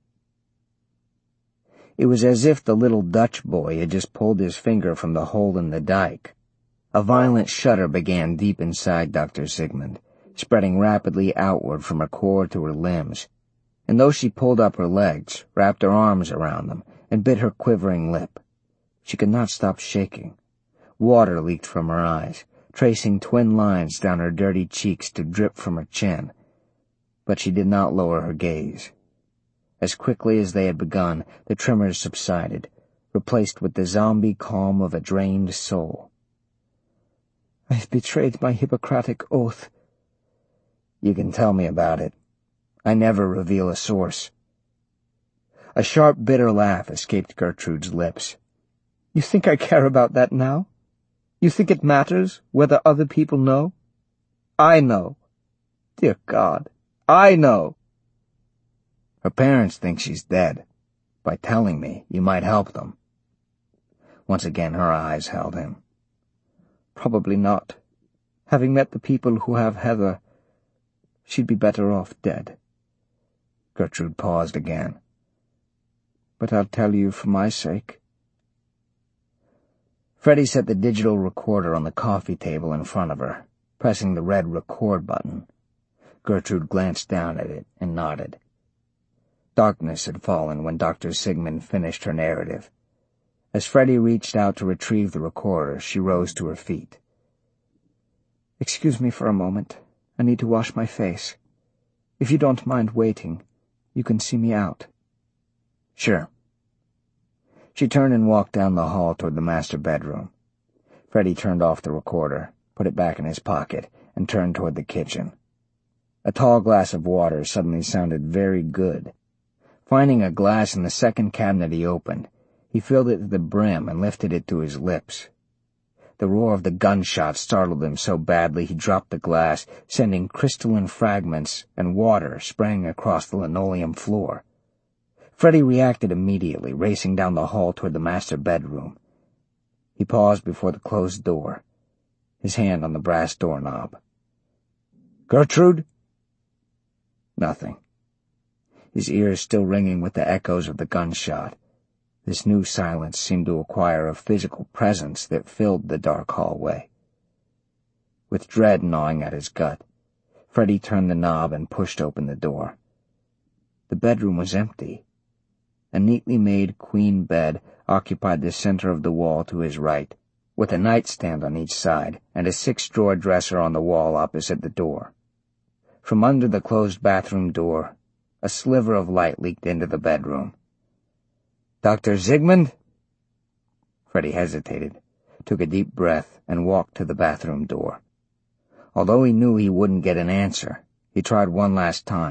It was as if the little Dutch boy had just pulled his finger from the hole in the dike. A violent shudder began deep inside Dr. Sigmund, spreading rapidly outward from her core to her limbs, and though she pulled up her legs, wrapped her arms around them, and bit her quivering lip, she could not stop shaking. Water leaked from her eyes, tracing twin lines down her dirty cheeks to drip from her chin, but she did not lower her gaze. As quickly as they had begun, the tremors subsided, replaced with the zombie calm of a drained soul. "I've betrayed my Hippocratic oath." "You can tell me about it. I never reveal a source." A sharp, bitter laugh escaped Gertrude's lips. "You think I care about that now? You think it matters whether other people know? I know. Dear God, I know." "Her parents think she's dead. By telling me, you might help them." Once again her eyes held him. "Probably not. Having met the people who have Heather, she'd be better off dead." Gertrude paused again. "But I'll tell you for my sake." Freddie set the digital recorder on the coffee table in front of her, pressing the red record button. Gertrude glanced down at it and nodded. Darkness had fallen when Dr. Sigmund finished her narrative. As Freddie reached out to retrieve the recorder, she rose to her feet. "Excuse me for a moment. I need to wash my face. If you don't mind waiting, you can see me out." "Sure." She turned and walked down the hall toward the master bedroom. Freddy turned off the recorder, put it back in his pocket, and turned toward the kitchen. A tall glass of water suddenly sounded very good. Finding a glass in the second cabinet he opened, he filled it to the brim and lifted it to his lips. The roar of the gunshot startled him so badly he dropped the glass, sending crystalline fragments and water spraying across the linoleum floor. Freddy reacted immediately, racing down the hall toward the master bedroom. He paused before the closed door, his hand on the brass doorknob. "Gertrude?" Nothing. His ears still ringing with the echoes of the gunshot. This new silence seemed to acquire a physical presence that filled the dark hallway. With dread gnawing at his gut, Freddy turned the knob and pushed open the door. The bedroom was empty. A neatly made queen bed occupied the center of the wall to his right, with a nightstand on each side and a 6-drawer dresser on the wall opposite the door. From under the closed bathroom door, a sliver of light leaked into the bedroom. "Dr. Zygmunt?" Freddy hesitated, took a deep breath, and walked to the bathroom door. Although he knew he wouldn't get an answer, he tried one last time.